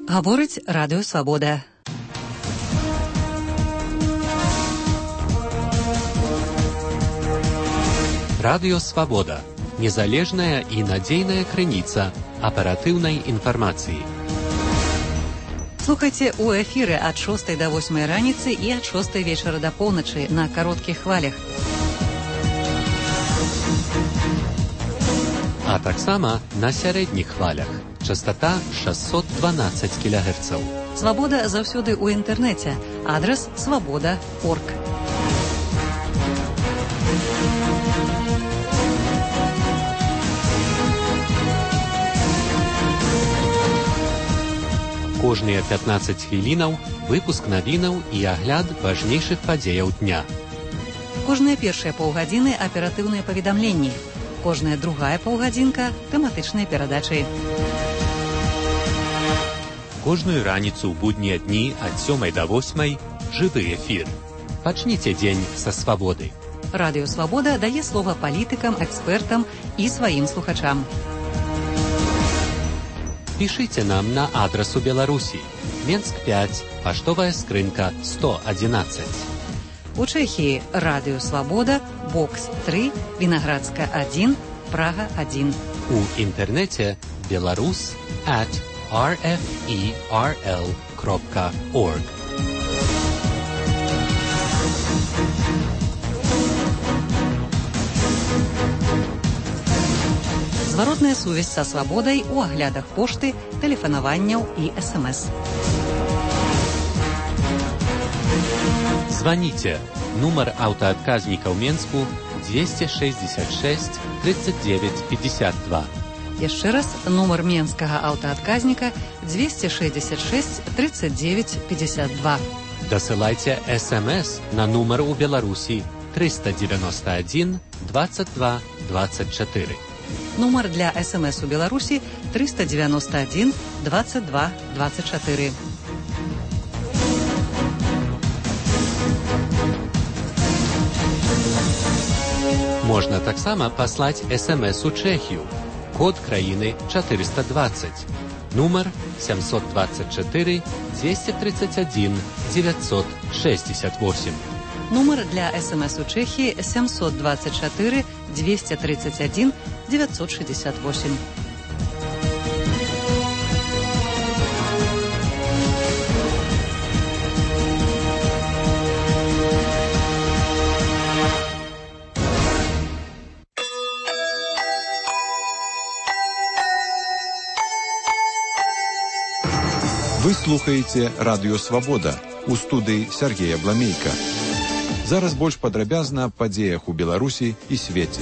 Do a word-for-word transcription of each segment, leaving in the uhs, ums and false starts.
Гаворыць Радыё Свабода. Радыё Свабода. Незалежная і надзейная крыніца аператыўнай інфармацыі. Слухайце ў эфіры ад шостай да восьмай раніцы і ад шостай вечара да поўначы на кароткіх хвалях. А таксама на сярэдніх хвалях. Частота шэсцьсот дванаццаць кілагерцаў. Свабода заўсёды ў інтэрнэце. Адрас свабода крапка орг. Кожныя пятнаццаць хвілінаў выпуск навінаў і агляд важнейшых падзеяў дня. Кожныя першыя паўгадзіны аператыўныя паведамленні. Кожная другая паўгадзінка тэматычныя перадачы. Кожную раніцу ў буднія дні ад сёмай да восьмай жывы эфір. Пачніце дзень са свабоды. Радыё Свабода дае слова палітыкам, экспертам і сваім слухачам. Пішыце нам на адрас у Беларусі. Менск пяць, паштовая скрынка сто адзінаццаць. У Чэхіі Радыё Свабода, бокс тры, Вінаградска адзін, Прага адзін. У інтэрнэце беларус at ар эф і ар эл крапка орг. Зваротная сувязь са свабодай у аглядах пошты, тэлефанаванняў і эс эм эс. Звоните. Нумар аўтаадказніка ў Менску двести шестьдесят шесть тридцать девять пятьдесят два. Яшчэ раз, нумар менскага аўтаадказніка двести шестьдесят шесть тридцать девять пятьдесят два. Дасылайце эс эм эс на нумар у Беларусі триста девяносто один двадцать два двадцать четыре. Нумар для эс эм эс у Беларусі триста девяносто один двадцать два двадцать четыре. Можна таксама паслаць эс эм эс у Чэхію. Код краіны четыреста двадцать. Нумар семьсот двадцать четыре двести тридцать один девятьсот шестьдесят восемь. Нумар для эс эм эс у Чэхіі семьсот двадцать четыре двести тридцать один девятьсот шестьдесят восемь. Вы слухаеце Радыё Свабода. У студыі Сергея Бламейка. Зараз больш падрабязна аб падзеях у Беларусі і свеце.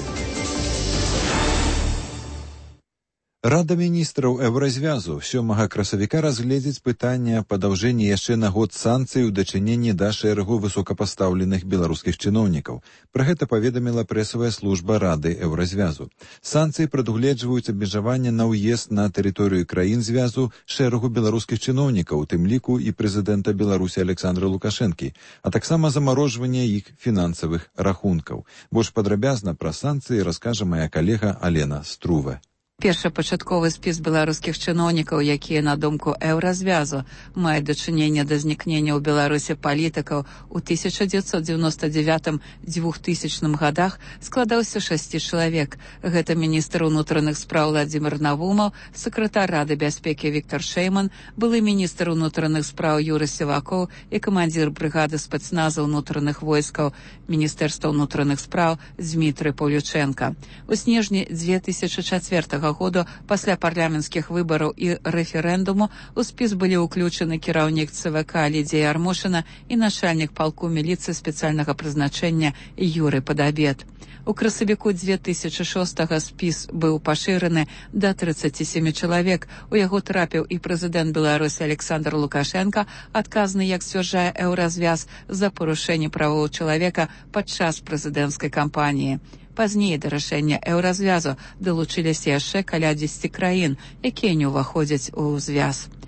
Рада міністраў Еўразвязу сёмага красавіка разгледзіць пытанне аб падаўжэнні яшчэ на год санкцый у дачыненні да шэрагу высокапастаўленых беларускіх чыноўнікаў. Пра гэта паведаміла прэсавая служба Рады Еўразвязу. Санкцыі прадугледжваюць абмежаванне на ўезд на тэрыторыю краін звязу шэрагу беларускіх чыноўнікаў, у тым ліку і прэзідэнта Беларусі Александра Лукашэнкі, а таксама замарожванне іх фінансавых рахункаў. Больш падрабязна пра санкцыі раскажа мая калега Алена Струве. Першапачатковы спіс беларускіх чыноўнікаў, якія, на думку Еўразвязу, маюць дачыненне да знікнення ў Беларусі палітыкаў у тысяча дзевяцьсот дзевяносто девятым - двухтысячным гадах, складаўся шасці чалавек. Гэта міністр унутраных спраў Владзімір Навумаў, сакратар Рады бяспекі Віктор Шэйман, былы міністр унутраных спраў Юрый Сівакоў і камандзір брыгады спецназа ўнутраных войскаў Міністэрства ўнутраных спраў Змітрый Паўлючэнка. У снежні две тысячы чацвёртага году пасля парламенцкіх выбараў і рэферэндуму у спіс былі ўключаны кіраўнік цэ вэ ка Лідзія Ярмошына і начальнік палку міліцыі спецыяльнага прызначэння Юрый Падабед. У красавіку две тысячы шостага спіс быў пашыраны да тридцати семи чалавек. У яго трапіў і прэзідэнт Беларусі Александр Лукашенко, адказны, як сцвярджае Еўразвяз, за парушэнне правоў чалавека падчас прэзідэнцкай кампаніі. Пазней да рашэння Еўразвязу далучыліся яшчэ каля дзесяці краін, якія не ўваходзяць у звяз.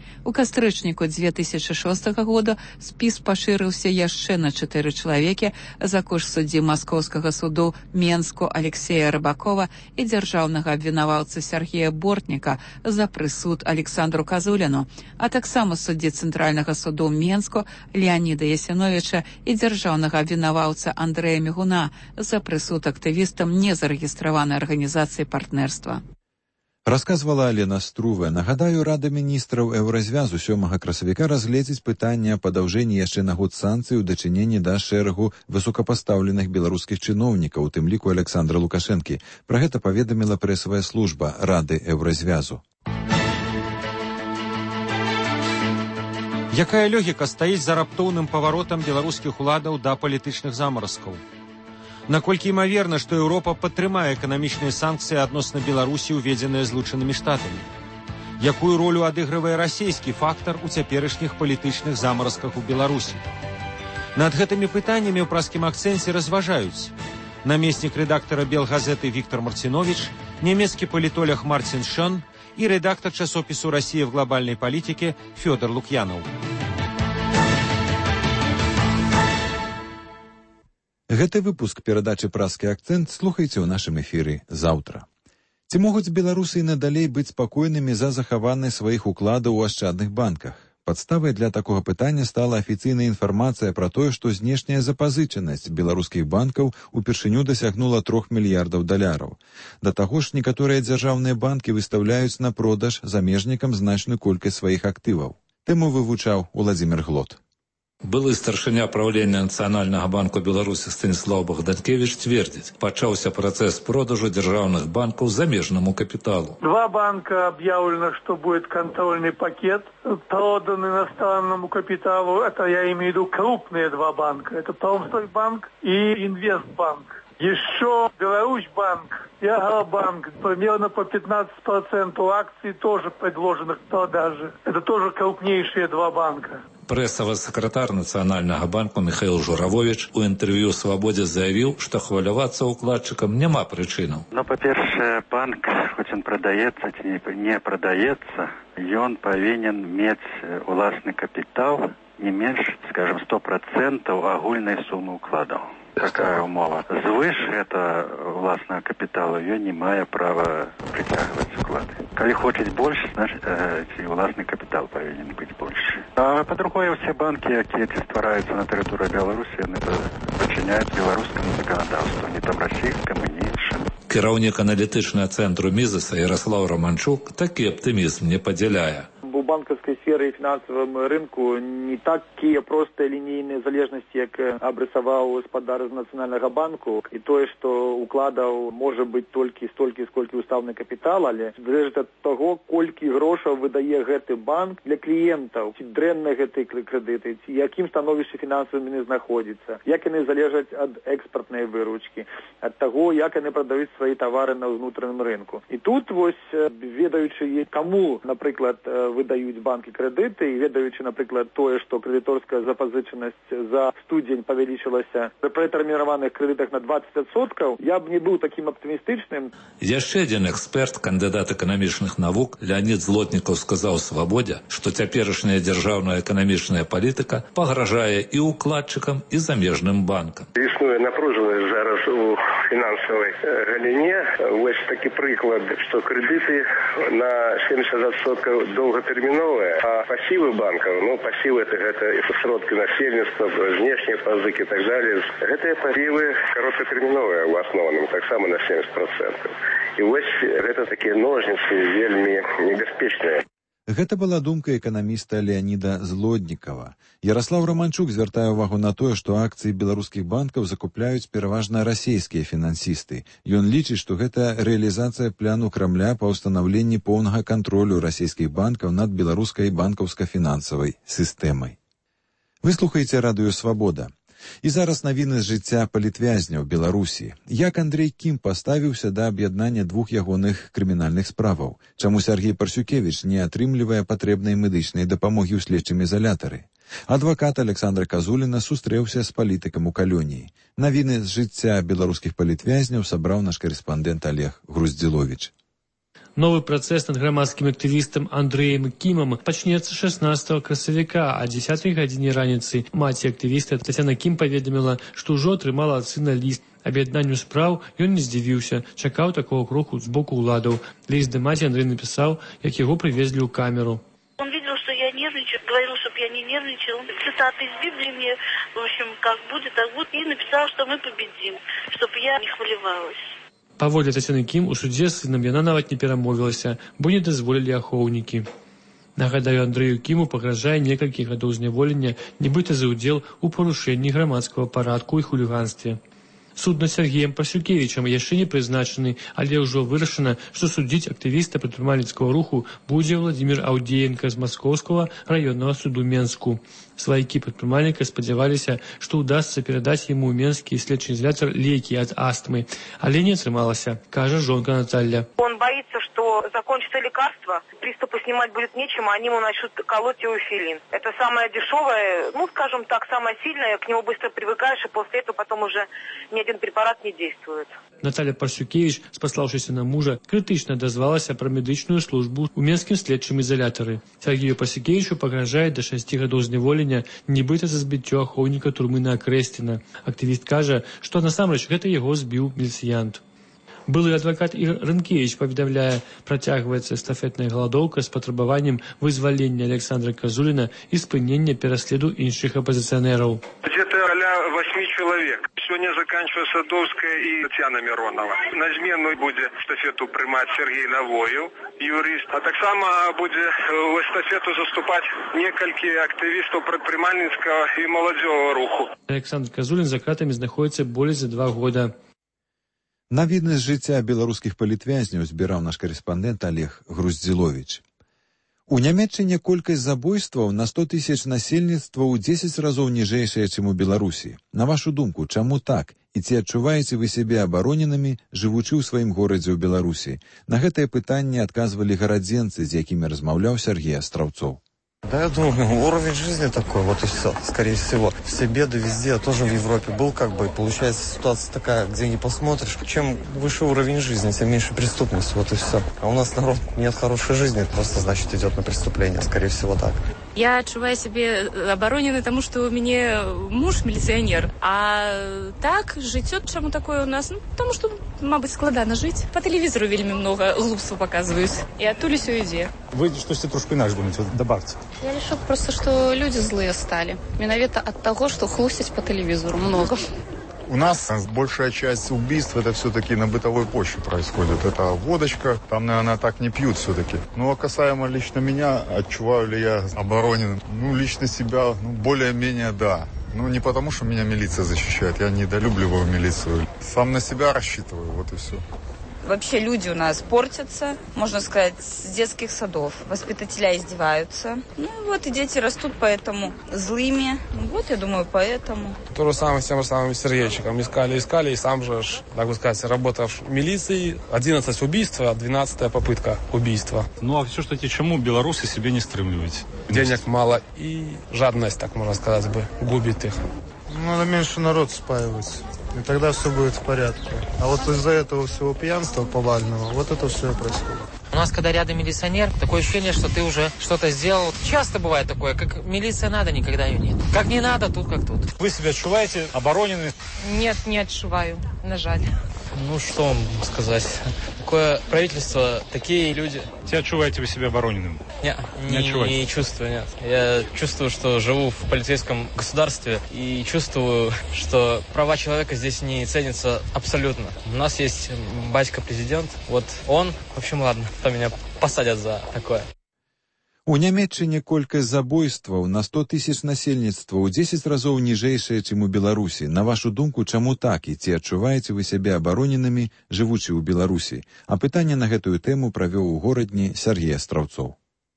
У кастрычніку дзве тысячы шостага года спіс пашырыўся яшчэ на чатыры чалавекі за кошт суддзі Маскоўскага суду Менску Алексея Рыбакова і дзяржаўнага абвінаваўцы Сергея Бортніка за прысуд Александру Казуліну, а таксама суддзі Цэнтральнага суду Менску Леаніда Ясіновіча і дзяржаўнага абвінаваўца Андрэя Мігуна за прысуд актывістам незарэгістраванай арганізацыі партнерства. Расказвала Алена Струве. Нагадаю, Рада міністраў Еўразвязу сёмага красавіка разгледзіць пытанне аб падаўжэнні яшчэ на год санкцый у дачыненні да шэрагу высокапастаўленых беларускіх чыноўнікаў, у тым ліку Александра Лукашэнкі. Пра гэта паведаміла прэсавая служба Рады Еўразвязу. Якая логіка стаіць за раптоўным паваротам беларускіх уладаў да палітычных замаразкаў? Наколькі імаверна, што Еўропа падтрымае эканамічныя санкцыі адносна Беларусі, уведзеныя Злучанымі Штатамі? Якую ролю адыгрывае расійскі фактар у цяперашніх палітычных замаразках у Беларусі? Над гэтымі пытаннямі ў праскім акцэнце разважаюць намеснік рэдактара Белгазеты Віктор Марціновіч, нямецкі палітолог Мартин Шон і рэдактар часопісу «Россия в глобальной политике» Фёдор Лукьянов. Гэты выпуск перадачы «Праскі акцэнт» слухайце ў нашым эфіры заўтра. Ці могуць беларусы і надалей быць спакойнымі за захаванне сваіх укладаў у ашчадных банках? Падставай для такога пытання стала афіцыйная інфармацыя пра тое, што знешняя запазычанасць беларускіх банкаў упершыню дасягнула трох мільярдаў даляраў. Да таго ж, некаторыя дзяржаўныя банкі выстаўляюць на продаж замежнікам значную колькасць сваіх актываў. Тэму вывучаў Уладзімір Глот. Былы старшыня праўлення Нацыянальнага банку Беларусі Станіслаў Богданкевіч цвердзіць, пачаўся працэс продажу дзяржаўных банкаў замежнаму капіталу. Два банка объявлено, что будет контрольный пакет, продан иностранному капиталу. Это я имею в виду крупные два банка. Это Промстройбанк и Инвестбанк. Еще Беларусьбанк и Агробанк примерно по пятнадцать процентов акций тоже предложенных к продаже. Это тоже крупнейшие два банка. Прэсавы сакратар Нацыянальнага банку Михаил Журавович у інтэрв'ю «Свабодзе» заявіў, што хвалявацца ўкладчыкам няма прычынаў. Ну, па-першае, банк, хоць он прадаецца ці не прадаецца, ён павінен мець уласны капітал не менш, скажем, сто процентов агульнай сумы ўкладаў. Такая умова. Звыш гэта уласнага капіталу, ён не мае права прыцягваць уклады. Калі хочуць больш, значит, ці уласны капітал павінен быць большы. А па-другое, усе банкі, якія ці ствараюцца на тэрыторыі Беларусі, яны пачыняюць беларускаму заканадаўству, не там расійскаму, ні іншым. Кіраўнік аналітычнага цэнтру Мізеса Ярослав Романчук такі аптымізм не падзяляе. У банковской сфере и финансовом рынку не такие простые линейные залежности, как обрисовал господар из Национального банку. И то, что укладов может быть только столько, сколько уставный капитал, але залежит от того, сколько грошей выдает этот банк для клиентов, ці дрэнны гэты кредиты, ці яким становішча финансовым не находится, як они залежат от экспортной выручки, от того, як они продают свои товары на внутреннем рынку. И тут, вось, ведаючи, кому, например, выдаюць банкі крэдыты і ведаючы, напрыклад, тое, што крэдыторская запазычанасць за студзень павялічылася пры тэрміраваных крэдытах на двадцать адсоткаў, я б не быў такім аптымістычным. Яшчэ адзін эксперт, кандыдат эканамічных навук Леонид Злотнікаў сказаў «Свабодзе», што цяперашняя дзяржаўная эканамічная палітыка пагражае і укладчыкам, і замежным банкам. Існуе напружанасць зараз у фінансавай галіне. Вось такі прыклад, што крэдыты на семьдесят адсоткаў доўгатэрміновыя, а пасівы банкаў, ну, пасівы это гэта сродкі насельніцтва, знешнія пазыкі і так далее. Гэтыя пасівы кароткатэрміновыя ў асноўным, таксама на семьдесят процентов. І вось гэта такія ножніцы вельмі небяспечныя. Гэта была думка эканаміста Леаніда Злотнікава. Ярослав Романчук звяртае ўвагу на тое, што акцыі беларускіх банкаў закупляюць пераважна расійскія фінансісты. Ён лічыць, што гэта рэалізацыя пляну Крамля па ўстанаўленні поўнага кантролю расійскіх банкаў над беларускай банкаўска-фінансавай сістэмай. Вы слухаеце радыё «Свабода». І зараз навіны з жыцця палітвязняў Беларусі. Як Андрей Кім паставіўся да аб'яднання двух ягоных крымінальных справаў? Чаму Сергей Парсюкевіч не атрымлівае патрэбнай медычнай дапамогі ў следчым изалятары? Адвакат Александра Казуліна сустрэўся з палітыкам у калоніі. Навіны з жыцця беларускіх палітвязняў сабраў наш карэспандэнт Олег Груздзіловіч. Новый працэс над грамадскім актывістам Андрэем Кімам пачнецца шаснаццатага красавіка, а дзесятай гадзіне раніцы маці актывіста Тацяна Кім паведаміла, што ўжо атрымала ад сына ліст. Аб'яднанню спраў ён не здзівіўся, чакаў такого кроку з боку ўладаў. Ліст да маці Андрэй напісаў, як яго прывезлі ў камеру. Он видел, что я нервничаю, говорил, чтобы я не нервничал. Цитаты из Библии мне, в общем, как будет, так будет. И написал, что мы победим, чтобы я не хвалевалась. Паводле Тацяны Кім у судзе з сынам яна нават не перамовілася, бо не дазволілі ахоўнікі. Нагадаю, Андрэю Кіму пагражае некалькі гадоў зняволення, нібыта за ўдзел у парушэнні грамадскага парадку і хуліганстве. Суд над Сергеем Парсюкевічам яшчэ не прызначаны, але ўжо вырашана, што судзіць актывіста прадпрымальніцкага руху будзе Владзімір Аўдзеенка з Маскоўскага раённага суду Менску. Сваякі прадпрымальніка спадзяваліся, што ўдасца перадаць яму ў менскі следчы изолятор лекі ад астмы, але не атрымалася, кажа жонка Наталья. Он боится, что закончится лекарство, приступы снимать будет нечем, а они ему начнут колоть иофилин. Это самое дешевое, ну, скажем так, самое сильное, к нему быстро привыкаешь, и после этого потом уже ни один препарат не действует. Наталья Парсюкевич, спаслаўшыся на мужа, крытычна дазвалася пра медычную службу ў менскім следчым изолятары. Сергею Парсюкевичу пагражае да шасці гадоў зняволення, нібыта за збіццё ахоўніка турмы на Акрэсціна. Актывіст кажа, што насамрэч гэта яго збіў міліцыянт. Былы адвакат Ігор Рынкевич паведамляе, працягваецца эстафетная галадоўка з патрабаваннем вызвалення Александра Казуліна і спынення пераследу іншых апозіцыянераў. Где-то а-ля восьми человек. Сегодня заканчивается Садовская и Татьяна Миронова. На змену будет эстафету приймать Сергей Навоев, юрист. А так само будет в эстафету заступать некалькі активистов предпринимательского и молодежного руху. Александр Казулін за кратамі знаходіцца болей за два года. Навідны з жыцця беларускіх палітвязняў збіраў наш карэспандэнт Олег Груздзіловіч. У Нямецчыне колькасць забойстваў на сто тысяч насельніцтва ў дзесяць разоў ніжэйшая, чым у Беларусі. На вашу думку, чаму так? І ці адчуваеце вы сябе абароненымі, жывучы ў сваім горадзе ў Беларусі? На гэтае пытанне адказвалі гарадзенцы, з якімі размаўляў Сергей Астраўцоў. Да, я думаю, уровень жизни такой, вот и все, скорее всего. Все беды везде, я тоже в Европе был, как бы, получается ситуация такая, где не посмотришь. Чем выше уровень жизни, тем меньше преступность, вот и все. А у нас народ нет хорошей жизни, просто, значит, идет на преступление, скорее всего, так. Я адчуваю сябе абароненай, таму што ў мяне муж міліцыянер. А так, жыццё чаму такое у нас? Ну, таму што, мабыць, складана жыць. Па тэлевізору вельмі многа глупства паказваюць. І адтуль усё ідзе. Вы штосьці трошку інакш думаеце, добавьте. Я лишу просто, что люди злые стали. Менавіта от того, что хлусить по телевизору много. У нас большая часть убийств это все-таки на бытовой почве происходит. Это водочка, там, наверное, так не пьют все-таки. Ну, а касаемо лично меня, отчуваю ли я оборонен? Ну, лично себя, ну, более-менее да. Ну, не потому, что меня милиция защищает, я недолюбливаю милицию. Сам на себя рассчитываю, вот и все. Вообще люди у нас портятся, можно сказать, с детских садов. Воспитателя издеваются. Ну вот и дети растут поэтому злыми. Вот, я думаю, поэтому. То же самое с тем же самым Сергейчиком. Искали, искали, и сам же, так бы сказать, работав в милиции. одиннадцать убийств, а двенадцатая попытка убийства. Ну а все ж таки, чему белорусы себе не стремливать? Денег мало и жадность, так можно сказать, бы губит их. Надо меньше народ спаивать. И тогда все будет в порядке. А вот из-за этого всего пьянства повального, вот это все происходит. У нас, когда рядом милиционер, такое ощущение, что ты уже что-то сделал. Часто бывает такое, как милиция надо, никогда ее нет. Как не надо, тут как тут. Вы себя отчуваете оборонены? Нет, не отчуваю, на жаль. Ну, что вам сказать? Такое правительство, такие люди. Те отчуваете вы себя обороненным? Не, не, не, не чувствую, нет. Я чувствую, что живу в полицейском государстве и чувствую, что права человека здесь не ценятся абсолютно. У нас есть батька-президент, вот он, в общем, ладно, то меня посадят за такое. У Нямецчыне колькасць забойстваў на сто тысяч насельніцтва ў дзесяць разоў ніжэйшая, чым у Беларусі. На вашу думку, чаму так? І ці адчуваеце вы сябе абароненымі, жывучы ў Беларусі? А пытанне на гэтую тэму правёў у горадні Сергей Астраўцоў.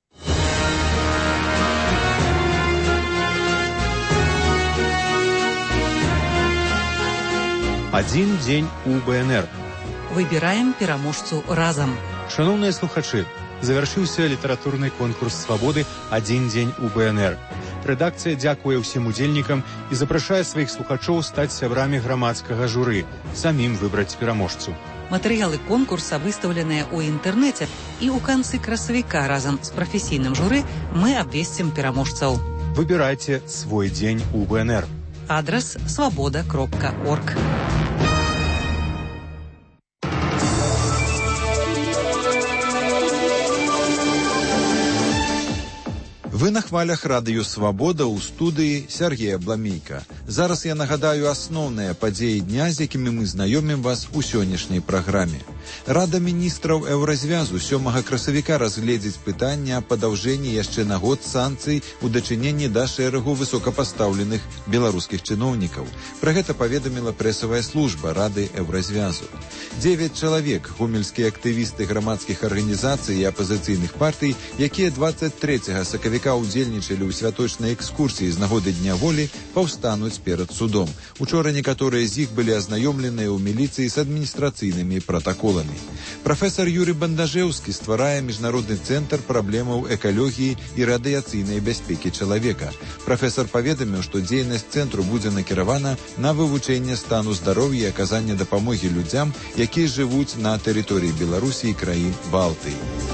Адзін дзень у БНР. Выбіраем пераможцу разам. Шановныя слухачы, завяршыўся літаратурны конкурс свабоды «Адзін дзень у БНР». Рэдакцыя дзякуе ўсім удзельнікам і запрашае сваіх слухачоў стаць сябрамі грамадскага журы, самім выбраць пераможцу. Матэрыялы конкурса выстаўленыя ў інтэрнэце, і ў канцы красавіка разам з прафесійным журы мы абвесцім пераможцаў. Выбирайте свой день у УБНР. Адрес свобода кропка орг. Вы на хвалях радыё «Свабода» ў студыі Сергея Бламейка. Зараз я нагадаю асноўныя падзеі дня, з якімі мы знаёмім вас у сённяшняй праграме. Рада міністраў Еўразвязу сёмага красавіка разгледзіць пытанне аб падаўжэнні яшчэ на год санкцый у дачыненні да шэрагу высокапастаўленых беларускіх чыноўнікаў. Пра гэта паведаміла прэсавая служба Рады Еўразвязу. Дзевяць чалавек, гомельскія актывісты грамадскіх арганізацый і апазіцыйных партый, якія дваццаць трэцяга сакавіка удзельнічалі ў святочнай экскурсіі з нагоды Дня волі, паўстануць перад судом. Учора некаторыя з іх былі азнаёмленыя ў міліцыі з адміністрацыйнымі пратаколамі. Прафесар Юрый Бандажэўскі стварае міжнародны цэнтр праблемаў экалогіі і радыяцыйнай бяспекі чалавека. Прафесар паведаміў, што дзейнасць цэнтру будзе накіравана на вывучэнне стану здароўя і аказанне дапамогі людзям, якія жывуць на тэрыторыі Беларусі і краін Балтыі.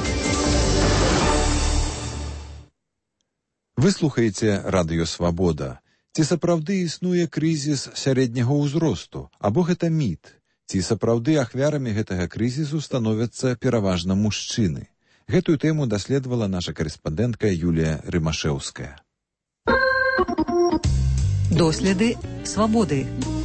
Вы слухаеце радыё «Свабода». Ці сапраўды існуе крызіс сярэдняга ўзросту, або гэта міт? Ці сапраўды ахвярамі гэтага крызісу становяцца пераважна мужчыны? Гэтую тэму даследавала наша карэспандэнтка Юлія Рымашэўская. Доследы «Свабоды».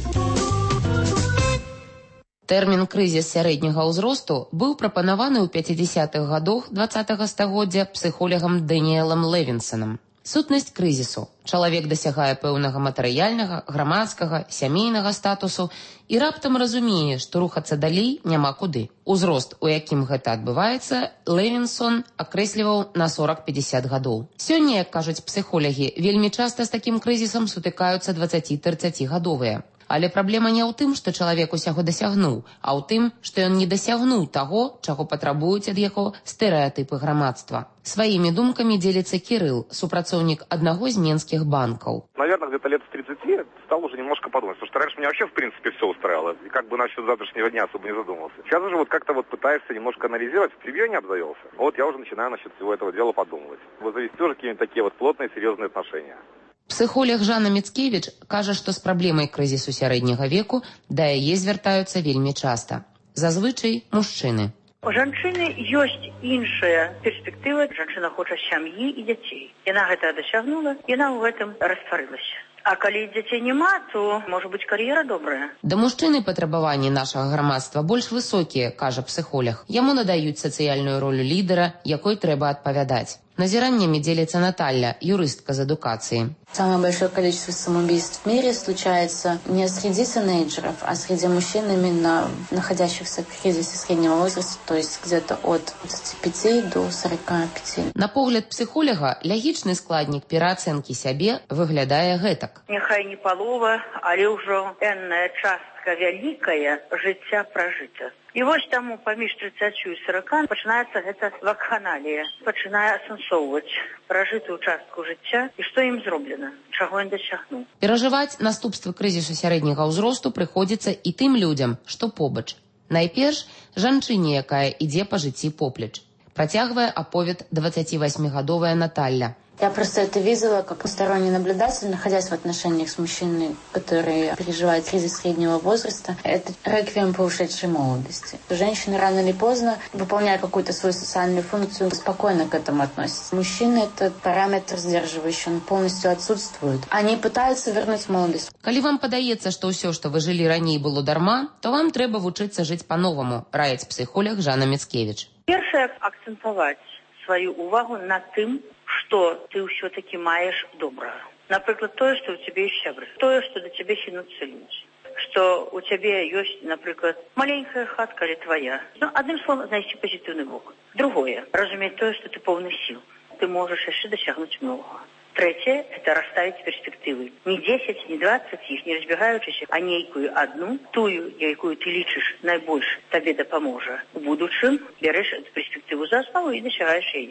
Тэрмін «крызіс сярэдняга ўзросту» быў прапанаваны ў пяцідзясятых гадах дваццатага стагоддзя псіхолагам Дэніэлам Левінсонам. Сутнасць крызісу. Чалавек дасягае пэўнага матэрыяльнага, грамадскага, сямейнага статусу і раптам разумее, што рухацца далей няма куды. Узрост, у якім гэта адбываецца, Левінсон акрэсліваў на сорок-пяцьдзясят гадоў. Сёння, як кажуць псіхолагі, вельмі часта з такім крызісам сутыкаюцца дваццаці-трыццацігадовыя. Але праблема не ў тым, што чалавек усяго дасягнуў, а ў тым, што ён не дасягнуў таго, чаго патрабуюць ад яго стэрэатыпы грамадства. Сваімі думкамі дзеліцца Кірыл, супрацоўнік аднаго з менскіх банкаў. Наверное, где-то лет с тридцати стал уже немножко подумать, потому что раньше меня вообще в принципе все устраивало, и как бы насчет завтрашнего дня особо не задумывался. Сейчас уже вот как-то вот пытаешься немножко анализировать, в тревье не обзавелся. Вот я уже начинаю насчет всего этого дела подумывать. Вот зависит тоже какие-нибудь такие вот плотные, серьезные отношения. Псіхолог Жанна Міцкевіч кажа, што з праблемай крызісу сярэдняга веку да яе звяртаюцца вельмі часта. Зазвычай мужчыны. У жанчыны ёсць іншая перспектыва. Жанчына хоча сям'і і дзяцей. Яна гэта дасягнула, яна ў гэтым растварылася. А калі дзяцей няма, то, можа быць, кар'ера добрая. Да мужчыны патрабаванні нашага грамадства больш высокія, кажа псіхолог. Яму надаюць сацыяльную ролю лідера, якой трэба адпавядаць. Назираниями делится Наталья, юристка из адукации. Самое большое количество самоубийств в мире случается не среди тинейджеров, а среди мужчин, именно находящихся в кризисе среднего возраста, то есть где-то от двадцати пяти до сорока пяти. На погляд психолога, логичный складник пераацэнкі сябе выглядае гэтак. Няхай не палова, але ўжо энная частка вялікая жыцця пражыта. І вось таму паміж трыццаццю і сорокам пачынаецца гэта вакханалія, пачынае асэнсоўваць пражытую частку жыцця і што ім зроблена, чаго ён дасягнуў. Перажываць наступствы крызісу сярэдняга ўзросту прыходзіцца і тым людзям, што побач. Найперш жанчыне, якая ідзе па жыцці поплеч. Працягвае аповед двадцативосьмигадовая Наталья. Я просто это видела как сторонний наблюдатель, находясь в отношениях с мужчиной, который переживает кризис среднего возраста. Это реквием по ушедшей молодости. Женщины рано или поздно, выполняя какую-то свою социальную функцию, спокойно к этому относятся. Мужчины этот параметр сдерживающий, он полностью отсутствует. Они пытаются вернуть молодость. Калі вам падаецца, што ўсё, што вы жылі раней, было дарма, то вам трэба вучыцца жыць па-новаму, раіць псіхолог Жанна Міцкевіч. Першае, акцентаваць сваю увагу на тым, што ты ўсё-такі маеш добрага. Напрыклад, тое, што ў цябе ёсць сябры, тое, што да цябе хінуцца людзі, што ў цябе ёсць, напрыклад, маленькая хатка, але твая. Ну, адным словам, знайсці пазітыўны бок. Другое, разумець тое, што ты поўны сіл. Ты можаш яшчэ дасягнуць многага. Трэцяе – это расставіць перспектывы. Не десять, не двадцать іх, не разбегаючыся, а нейкую одну, тую, якую ты лічыш найбольш табе дапаможа. У будучым бярэш эту перспектыву за аснову і дасягаеш яе.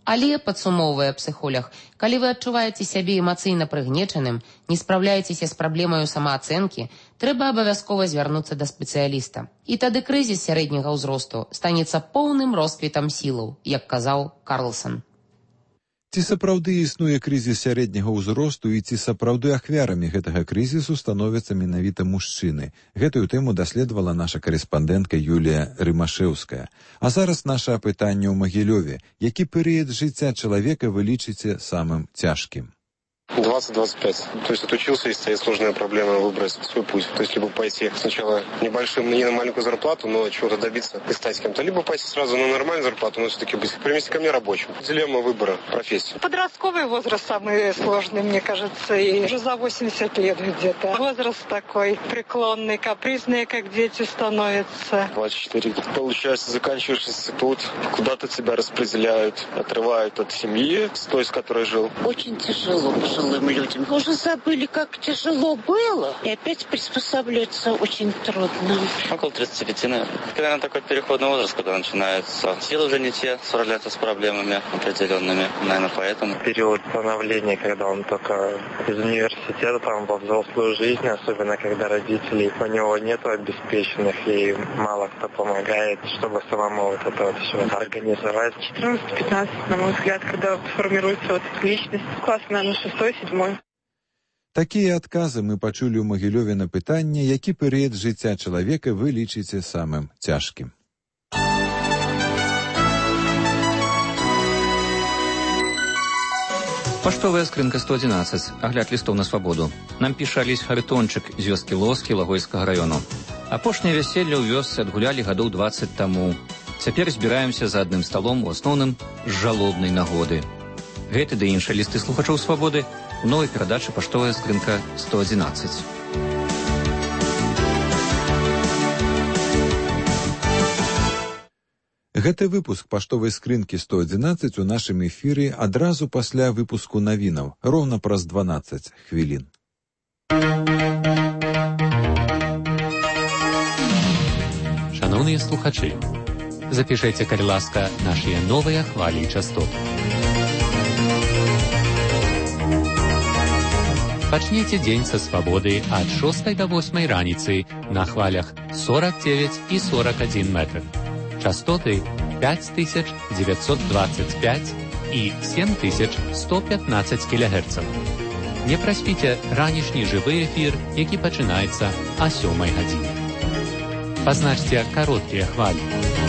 Але, падсумоўвае псіхолог, калі вы адчуваеце сябе эмацыйна прыгнечаным, не спраўляецеся з праблемаю самаацэнкі, трэба абавязкова звярнуцца да спецыяліста. І тады крызіс сярэдняга ўзросту станецца поўным росквітам сілаў, як казаў Карлсон. Ці сапраўды існуе крызіс сярэдняга ўзросту і ці сапраўды ахвярамі гэтага крызісу становяцца менавіта мужчыны? Гэтую тэму даследавала наша карэспандэнтка Юлія Рымашэўская. А зараз наша апытанне ў Магілёве. Які перыяд жыцця чалавека вы лічыце самым цяжкім? двадцать-двадцать пять. То есть отучился, и стоит сложная проблема выбрать свой путь. То есть либо пойти сначала небольшим, не на маленькую зарплату, но чего-то добиться и стать кем-то, либо пойти сразу на нормальную зарплату, но все-таки быть, привести ко мне рабочим. Дилемма выбора профессии. Подростковый возраст самый сложный, мне кажется, и уже за восемьдесят лет где-то. Возраст такой преклонный, капризный, как дети становятся. двадцать четыре. Получается, заканчиваешь институт, куда-то тебя распределяют, отрывают от семьи, с той, с которой жил. Очень тяжело пожилым людям. Уже забыли, как тяжело было, и опять приспосабливаться очень трудно. Около тридцати пяти, наверное. Наверное, такой переходный возраст, когда начинаются силы уже не те, справляться с проблемами определенными. Наверное, поэтому. Период становления, когда он только из университета, там, во взрослую жизнь, особенно когда родителей у него нету обеспеченных, и мало кто помогает, чтобы самому вот это вот все организовать. четырнадцать-пятнадцать, на мой взгляд, когда формируется вот личность. Класс, наверное, шестой, седьмой. Такія адказы мы пачулі ў Магілёве на пытанне, які перыяд жыцця чалавека вы лічыце самым цяжкім. Паштовая скрынка сто одиннадцать. Агляд лістоў на свабоду. Нам піша Алесь Харитончык з вёскі Лоскі Лагойскага раёну. Апошняе вяселле ў вёсцы адгулялі гадоў двадцать таму. Цяпер збіраемся за адным сталом, у асноўным з жалобнай нагоды. Гэты ды іншыя лісты слухачоў свабоды у новай перадачы «Паштовая скрынка сто одиннадцать». Гэты выпуск «Паштовай скрынкі сто одиннадцать» у нашым эфіры адразу пасля выпуску навінаў, роўна праз дванаццаць хвілін. Шановныя слухачы, запішайце, калі ласка, нашыя новыя хвалі частот. Пачніце дзень са свабоды ад шостай да восьмай раніцы на хвалях сорок девять і сорок один метр. Частоты пять тысяч девятьсот двадцать пять і семь тысяч сто пятнадцать кілогерцаў. Не праспіце ранішні жывы эфір, які пачынаецца а сёмай гадзіне. Пазначце кароткія хвалі.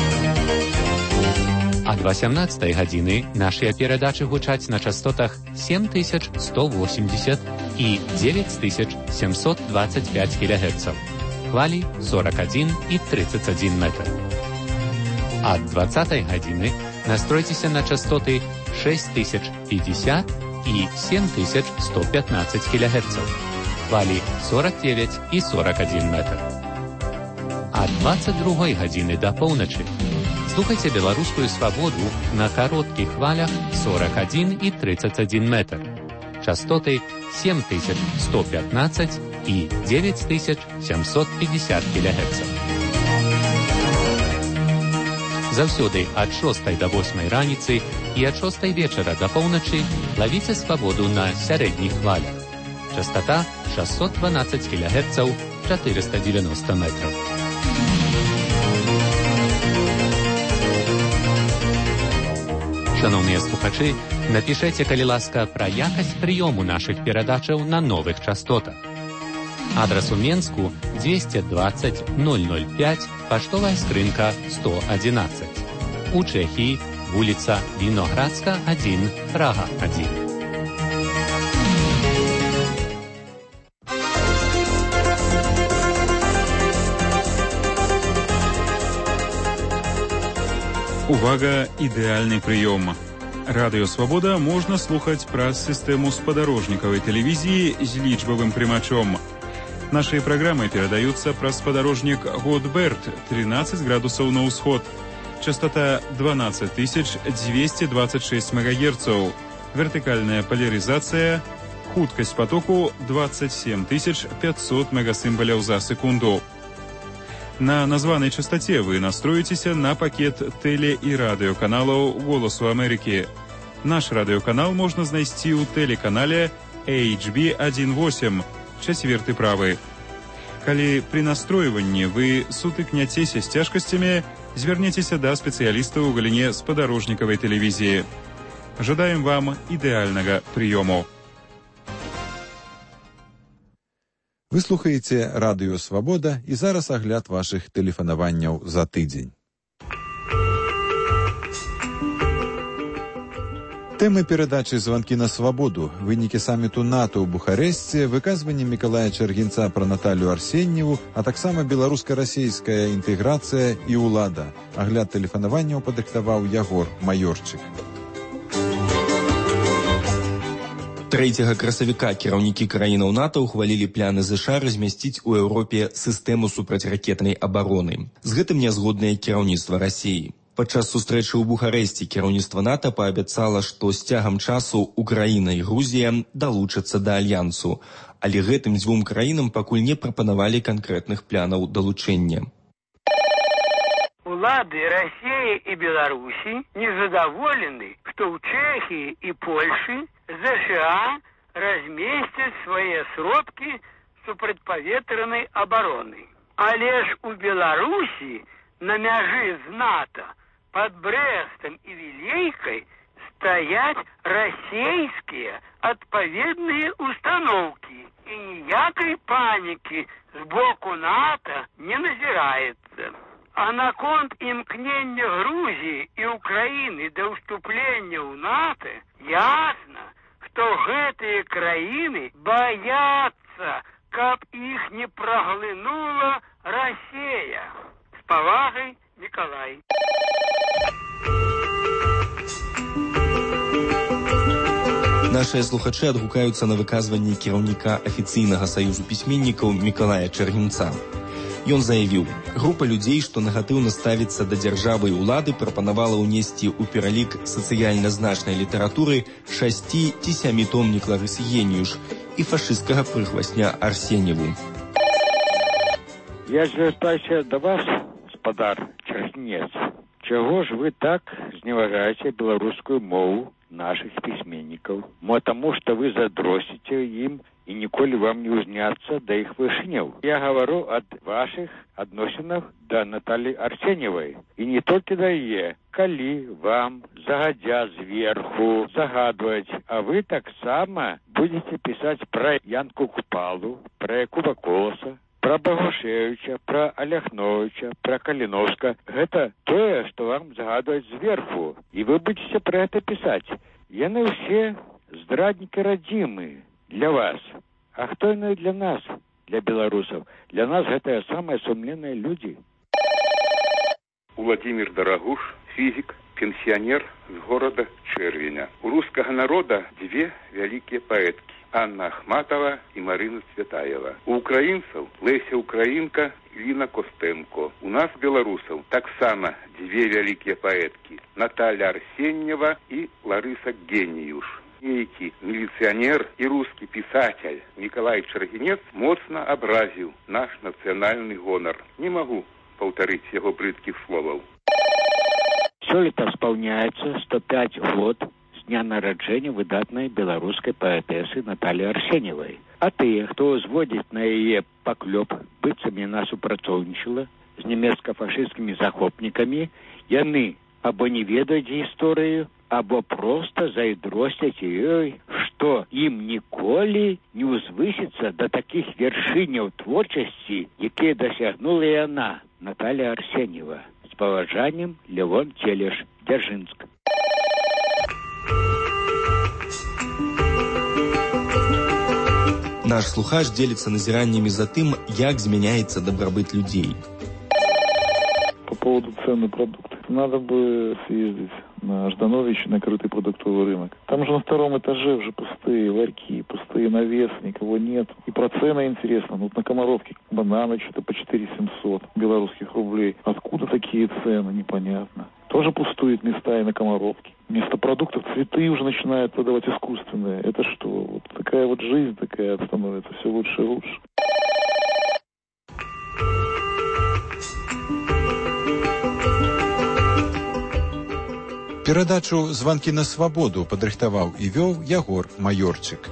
Ад васямнаццатай гадзіны нашыя перадачы гучаць на частотах семь тысяч сто восемьдесят і девять тысяч семьсот двадцать пять кілогерцаў. Хвалі сорок один і тридцать один метр. Ад двадцатай гадзіны настройцеся на частоты шесть тысяч пятьдесят і семь тысяч сто пятнадцать кілогерцаў. Хвалі сорок девять і сорок один метр. Ад двадцать другой гадзіны да поўначы слухайце беларускую свабоду на кароткіх хвалях сорок один і тридцать один метр. Частоты семь тысяч сто пятнадцать і девять тысяч семьсот пятьдесят кілогерцаў. Заўсёды ад шостай да восьмай раніцы і ад шостай вечара да поўначы лавіце свабоду на сярэдніх хвалях. Частота шестьсот двенадцать кілогерцаў, четыреста девяносто метров. Шановныя слухачы, напішайце, калі ласка, пра якасць прыёму нашых перадачаў на новых частотах. Адрас у Менску двести двадцать ноль ноль пять, паштовая скрынка сто одиннадцать. У Чехии вуліца Віноградска один, Прага один. Увага, ідэальны прыём. Радыё «Свабода» можна слухаць праз сістэму спадарожнікавай тэлевізіі з лічбавым прымачом. Наши программы передаются праз спадарожнік Годберт, тринадцать градусов на ўсход. Частота двенадцать тысяч двести двадцать шесть мегагерцаў. Вертикальная поляризация. Хуткость потоку двадцать семь тысяч пятьсот мегасимволяў за секунду. На названной частоте вы настроитесь на пакет теле- и радиоканалаў «Голосу Америки». Наш радыёканал можна знайсці ў тэлеканале эйч би один восемь, чацверты правы. Калі пры настройванні вы сутыкняцеся з цяжкасцямі, звярніцеся да спецыяліста ў галіне спадарожнікавай тэлевізіі. Жадаем вам ідэальнага прыёму. Вы слухаеце Радыё Свабода і зараз агляд вашых тэлефанаванняў за тыдзень. Тэмы перадачы «Званкі на свабоду», вынікі саміту НАТО ў Бухарэсце, выказванне Мікалая Чаргінца пра Наталю Арсеньеву, а таксама беларуска-расейская інтэграцыя і ўлада. Агляд тэлефанаванняў падрыхтаваў Ягор Маёрчык. трэцяга красавіка кіраўнікі краінаў НАТО ўхвалілі пляны ЗША размясціць у Еўропе сістэму супрацьракетнай абароны. З гэтым не згоднае кіраўніцтва Расіі. Падчас сустрэчы ў Бухарэсце кіраўніцтва НАТО паабяцала, што з цягам часу Украіна і Грузія далучацца да альянсу, але гэтым дзвюм краінам пакуль не прапанавалі канкрэтных планаў далучэння. Улады России и Беларуси незадоволены, что в Чехии и Польше США разместят свои сродки супрацьпаветраной обороны. А лишь у Беларуси на мяжи з НАТО под Брестом и Вилейкой стоять российские отповедные установки. И ніякой паники с боку НАТО не назирается. А наконт імкнення Грузії і України до вступлення ў НАТО ясно, што гэтыя краіны баяцца, каб іх не праглынула Россия. С павагай, Николай. Нашыя слухачы адгукаюцца на выказванне кіраўніка афіцыйнага саюзу пісьменнікаў Мікалая Чаргінца. Ён заявіў, група людзей, што негатыўна ставіцца да дзяржавы і ўлады, прапанавала ўнесці ў пералік сацыяльна значнай літаратуры шасці ці сямі томнік Ларысы Геніюш і фашысцкага прыхвасня Арсеньеву. Я звяртаюся да вас, спадар Чаргінец. Чаго ж вы так зневагаеце беларускую мову наших пісьменнікаў? Мо таму, што вы задросіце ім и ніколі вам не узняться до их вышняў. Я говорю от ваших адносінах до Натальи Арсеньевой. И не только до яе. Калі вам загадя зверху загадывать, а вы так само будете писать про Янку Купалу, про Якуба Колоса, про Богушевича, про Аляхновича, про Калиновска. Это тое, что вам загадывать зверху. И вы будете про это писать. Яны все здрадники родимые. Для вас. А кто иной для нас, для белорусов? Для нас это самые сумленные люди. Владимир Дорогуш, физик, пенсионер с города Червеня. У русского народа две великие поэтки. Анна Ахматова и Марина Цветаева. У украинцев Леся Украинка и Лина Костенко. У нас, белорусов, так само две великие поэтки. Наталья Арсеньева и Лариса Геніюш. Нейкі милиционер и русский писатель Николай Чаргінец моцно образил наш национальный гонор. Не могу повторить его брыдких словов. Сёлета исполняется сто пять год с дня народжения выдатной белорусской поэтессы Натальи Арсеньевой. А тыя, хто узводзіць на яе паклёп, быццам яна супрацоўнічала з нямецка-фашысцкімі захопнікамі, яны або не ведаюць гісторыю, або просто зайдросцяць ёй, што ім ніколі не ўзвысіцца да такіх вяршыняў творчасці, якія дасягнула яна, Наталья Арсеньева. З паважаннем, Левон Телеш, Дзяржынск. Наш слухач дзеліцца назіраннямі за тым, як змяняецца дабрабыт людзей. По поводу цен на продукты. Надо бы съездить на Жданович, на крытый продуктовый рынок. Там же на втором этаже уже пустые ларьки, пустые навесы, никого нет. И про цены интересно. Вот на Комаровке бананы что-то по четыре семьсот белорусских рублей. Откуда такие цены, непонятно. Тоже пустуют места и на Комаровке. Вместо продуктов цветы уже начинают продавать искусственные. Это что? Вот такая вот жизнь такая становится все лучше и лучше. Перадачу «Званкі на свабоду» падрыхтаваў і вёў Ягор Маёрчык.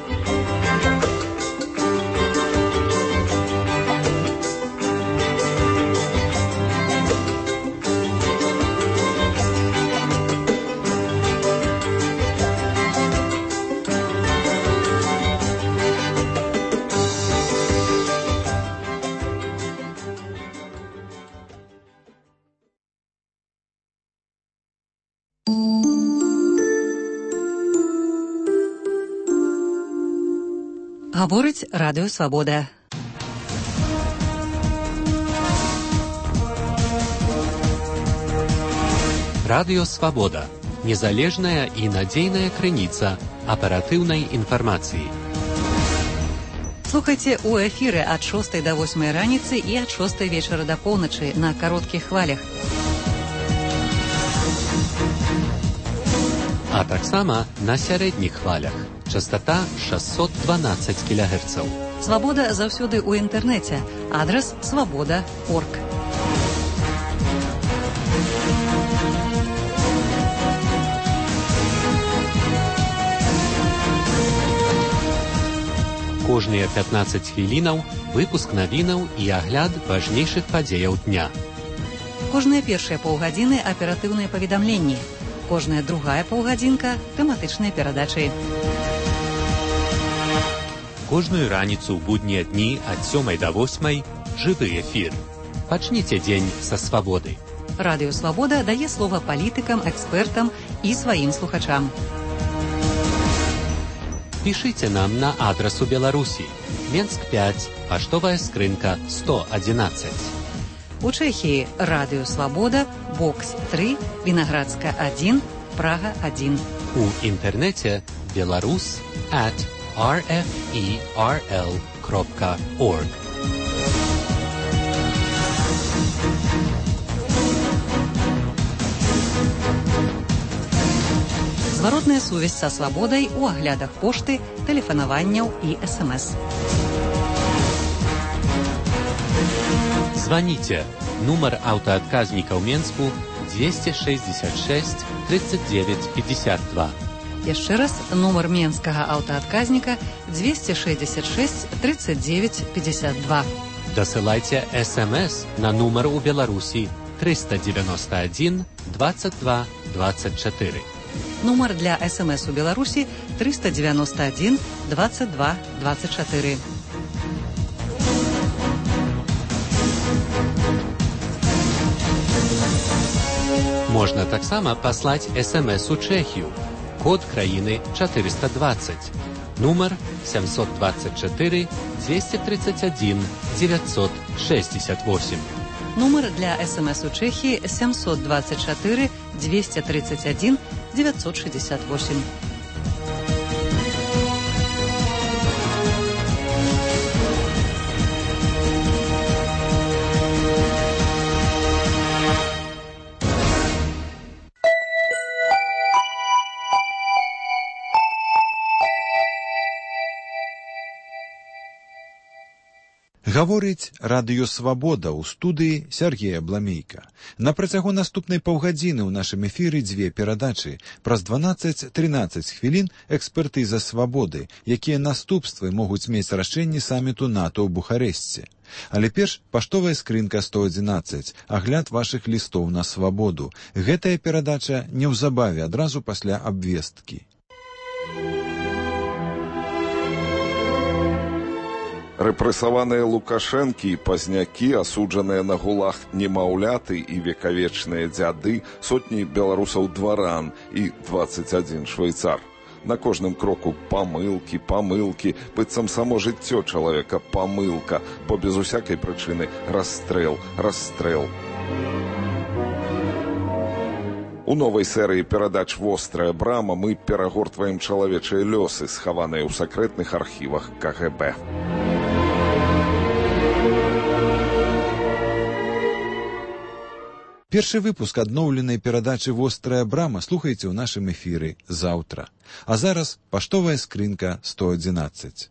Гаворыць Радыё Свабода. Радыё Свабода. Незалежная і надзейная крыніца аператыўнай інфармацыі. Слухайце ў эфіры ад шостай да восьмай раніцы і ад шостай вечара да поўначы на кароткіх хвалях. А таксама на сярэдніх хвалях. Частота шестьсот двенадцать килогерцаў. Свабода заўсёды ў інтэрнэце. Адрас свабода точка орг. Кожныя пятнаццаць хвілінаў выпуск навінаў і агляд важнейшых падзеяў дня. Кожныя першыя паўгадзіны аператыўныя паведамленні. Кожная другая паўгадзінка тэматычныя перадачы. Кожную раніцу ў буднія дні ад сёмай да восьмай жывы эфір. Пачніце дзень са свабоды. Радыё Свабода дае слова палітыкам, экспертам і сваім слухачам. Пішыце нам на адрас у Беларусі. Менск пяць, паштовая скрынка сто адзінаццаць. У Чэхіі Радыё Свабода, Бокс тры, Вінаградска адзін, Прага адзін. У інтэрнэце беларус at ар эф і ар эл крапка орг. Зваротная сувязь са свабодай у аглядах пошты, тэлефанаванняў і эс эм эс. Звоните. Нумар аўтаадказніка ў Менску двести шестьдесят шесть тридцать девять пятьдесят два. Яшчэ раз, нумар менскага аўтаадказніка двести шестьдесят шесть тридцать девять пятьдесят два. Дасылайце эс эм эс на нумар у Беларусі триста девяносто один двадцать два двадцать четыре. Нумар для эс эм эс у Беларусі триста девяносто один двадцать два двадцать четыре. Можна таксама паслаць эс эм эс у Чэхію. Код краіны четыреста двадцать. Нумар семьсот двадцать четыре двести тридцать один девятьсот шестьдесят восемь. Нумар для эс эм эс у Чэхіі семьсот двадцать четыре двести тридцать один девятьсот шестьдесят восемь. Гаворыць Радыё Свабода ў студыі Сергея Бламейка. На працягу наступнай паўгадзіны ў нашым эфіры дзве перадачы. Праз дванаццаць-трынаццаць хвілін экспертыза свабоды, якія наступствы могуць мець рашэнні саміту НАТО ў Бухарэсце. Але перш паштовая скрынка сто адзінаццаць, агляд вашых лістоў на свабоду. Гэтая перадача неўзабаве адразу пасля абвесткі. Рэпрэсаваныя Лукашэнкі і пазнякі, асуджаныя на гулаг немаўляты і векавечныя дзяды, сотні беларусаў-дваран і дваццаць адзін швейцар. На кожным кроку памылкі, памылкі, быццам само жыццё чалавека памылка, бо без усякай прычыны расстрэл, расстрэл. У новай серыі перадач «Вострая брама» мы перагортваем чалавечыя лёсы, схаваныя ў сакрэтных архівах ка гэ бэ. Першы выпуск адноўленай перадачы «Вострая брама» слухайце ў нашым эфіры заўтра. А зараз паштовая скрынка сто адзінаццаць.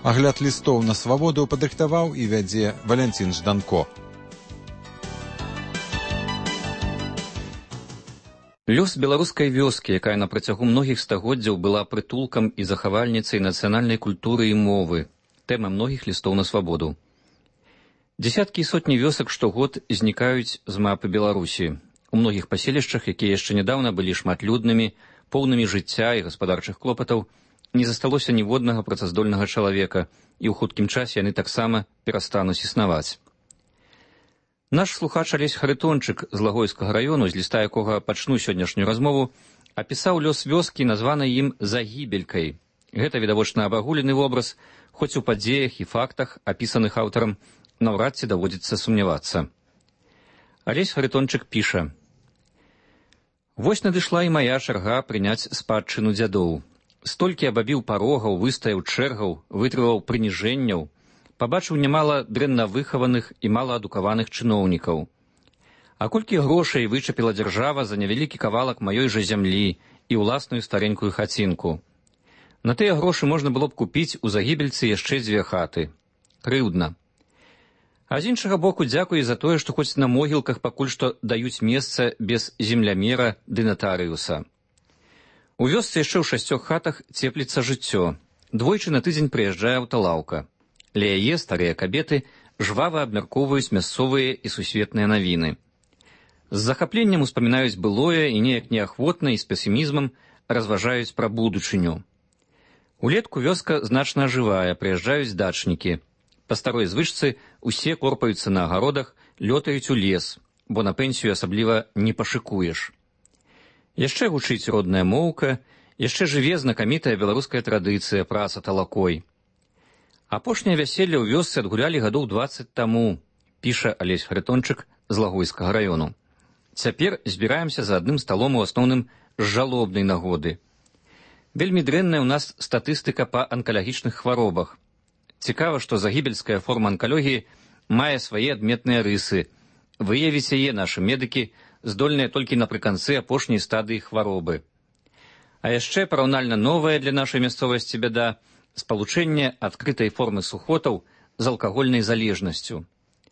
Агляд лістоў на свабоду падрыхтаваў і вядзе Валянцін Жданко. Лёс беларускай вёскі, якая на працягу многіх стагоддзяў была прытулкам і захавальніцай нацыянальнай культуры і мовы, тэма многіх лістоў на свабоду. Дзесяткі і сотні вёсак штогод знікаюць з мапы Беларусі. У многіх паселішчах, якія яшчэ нядаўна былі шматлюднымі, поўнымі жыцця і гаспадарчых клопатаў, не засталося ніводнага працаздольнага чалавека, і ў хуткім часе яны таксама перастануць існаваць. Наш слухач Алесь Харитончык з Лагойскага раёну, з ліста якога пачну сённяшнюю размову, апісаў лёс вёскі, названай ім Загібелькай. Гэта відавочна абагулены вобраз, хоць у падзеях і фактах, апісаных аўтарам, наўрад ці даводзіцца сумнявацца. Алесь Харитончык піша: «Вось надышла і мая чарга прыняць спадчыну дзядоў. Столькі абабіў парогаў, выстаяў чэргаў, вытрываў прыніжэнняў, пабачыў нямала дрэнна выхаваных і малаадукаваных чыноўнікаў. А колькі грошай вычапіла дзяржава за невялікі кавалак маёй жа зямлі і ўласную старенькую хацінку. На тыя грошы можна было б купіць у Загібельцы яшчэ дзве хаты. Крыўдна. А з іншага боку, дзякуй за тое, што хоць на могілках пакуль што даюць месца без землямера ды натарыуса. У вёсцы яшчэ ў шасцёх хатах цепліцца жыццё. Двойчы на тыдзень прыязджае аўталаўка. Ля яе старыя кабеты жвава абмяркоўваюць мясцовыя і сусветныя навіны. З захапленнем успамінаюць былое і неяк неахвотна і з песімізмам разважаюць пра будучыню. Улетку вёска значна ажывае, прыязджаюць дачнікі. Па старой звычцы усе корпаюцца на агародах, лётаюць у лес, бо на пенсію асабліва не пашыкуеш. Яшчэ гучыць родная моўка, яшчэ жыве знакамітая беларуская традыцыя праца талакой. Апошняе вяселле ў вёсцы адгулялі гадоў дваццаць таму, піша Алесь Харитончык з Лагойскага раёну. Цяпер збіраемся за адным сталом у асноўным з жалобнай нагоды. Вельмі дрэнная ў нас статыстыка па анкалагічных хваробах. Цікава, што загібельская форма анкалогіі мае свае адметныя рысы. Выявіць яе нашы медыкі здольныя толькі напрыканцы апошняй стадыі хваробы. А яшчэ параўнальна новая для нашай мясцовасці бяда – спалучэнне адкрытай формы сухотаў з алкагольнай залежнасцю.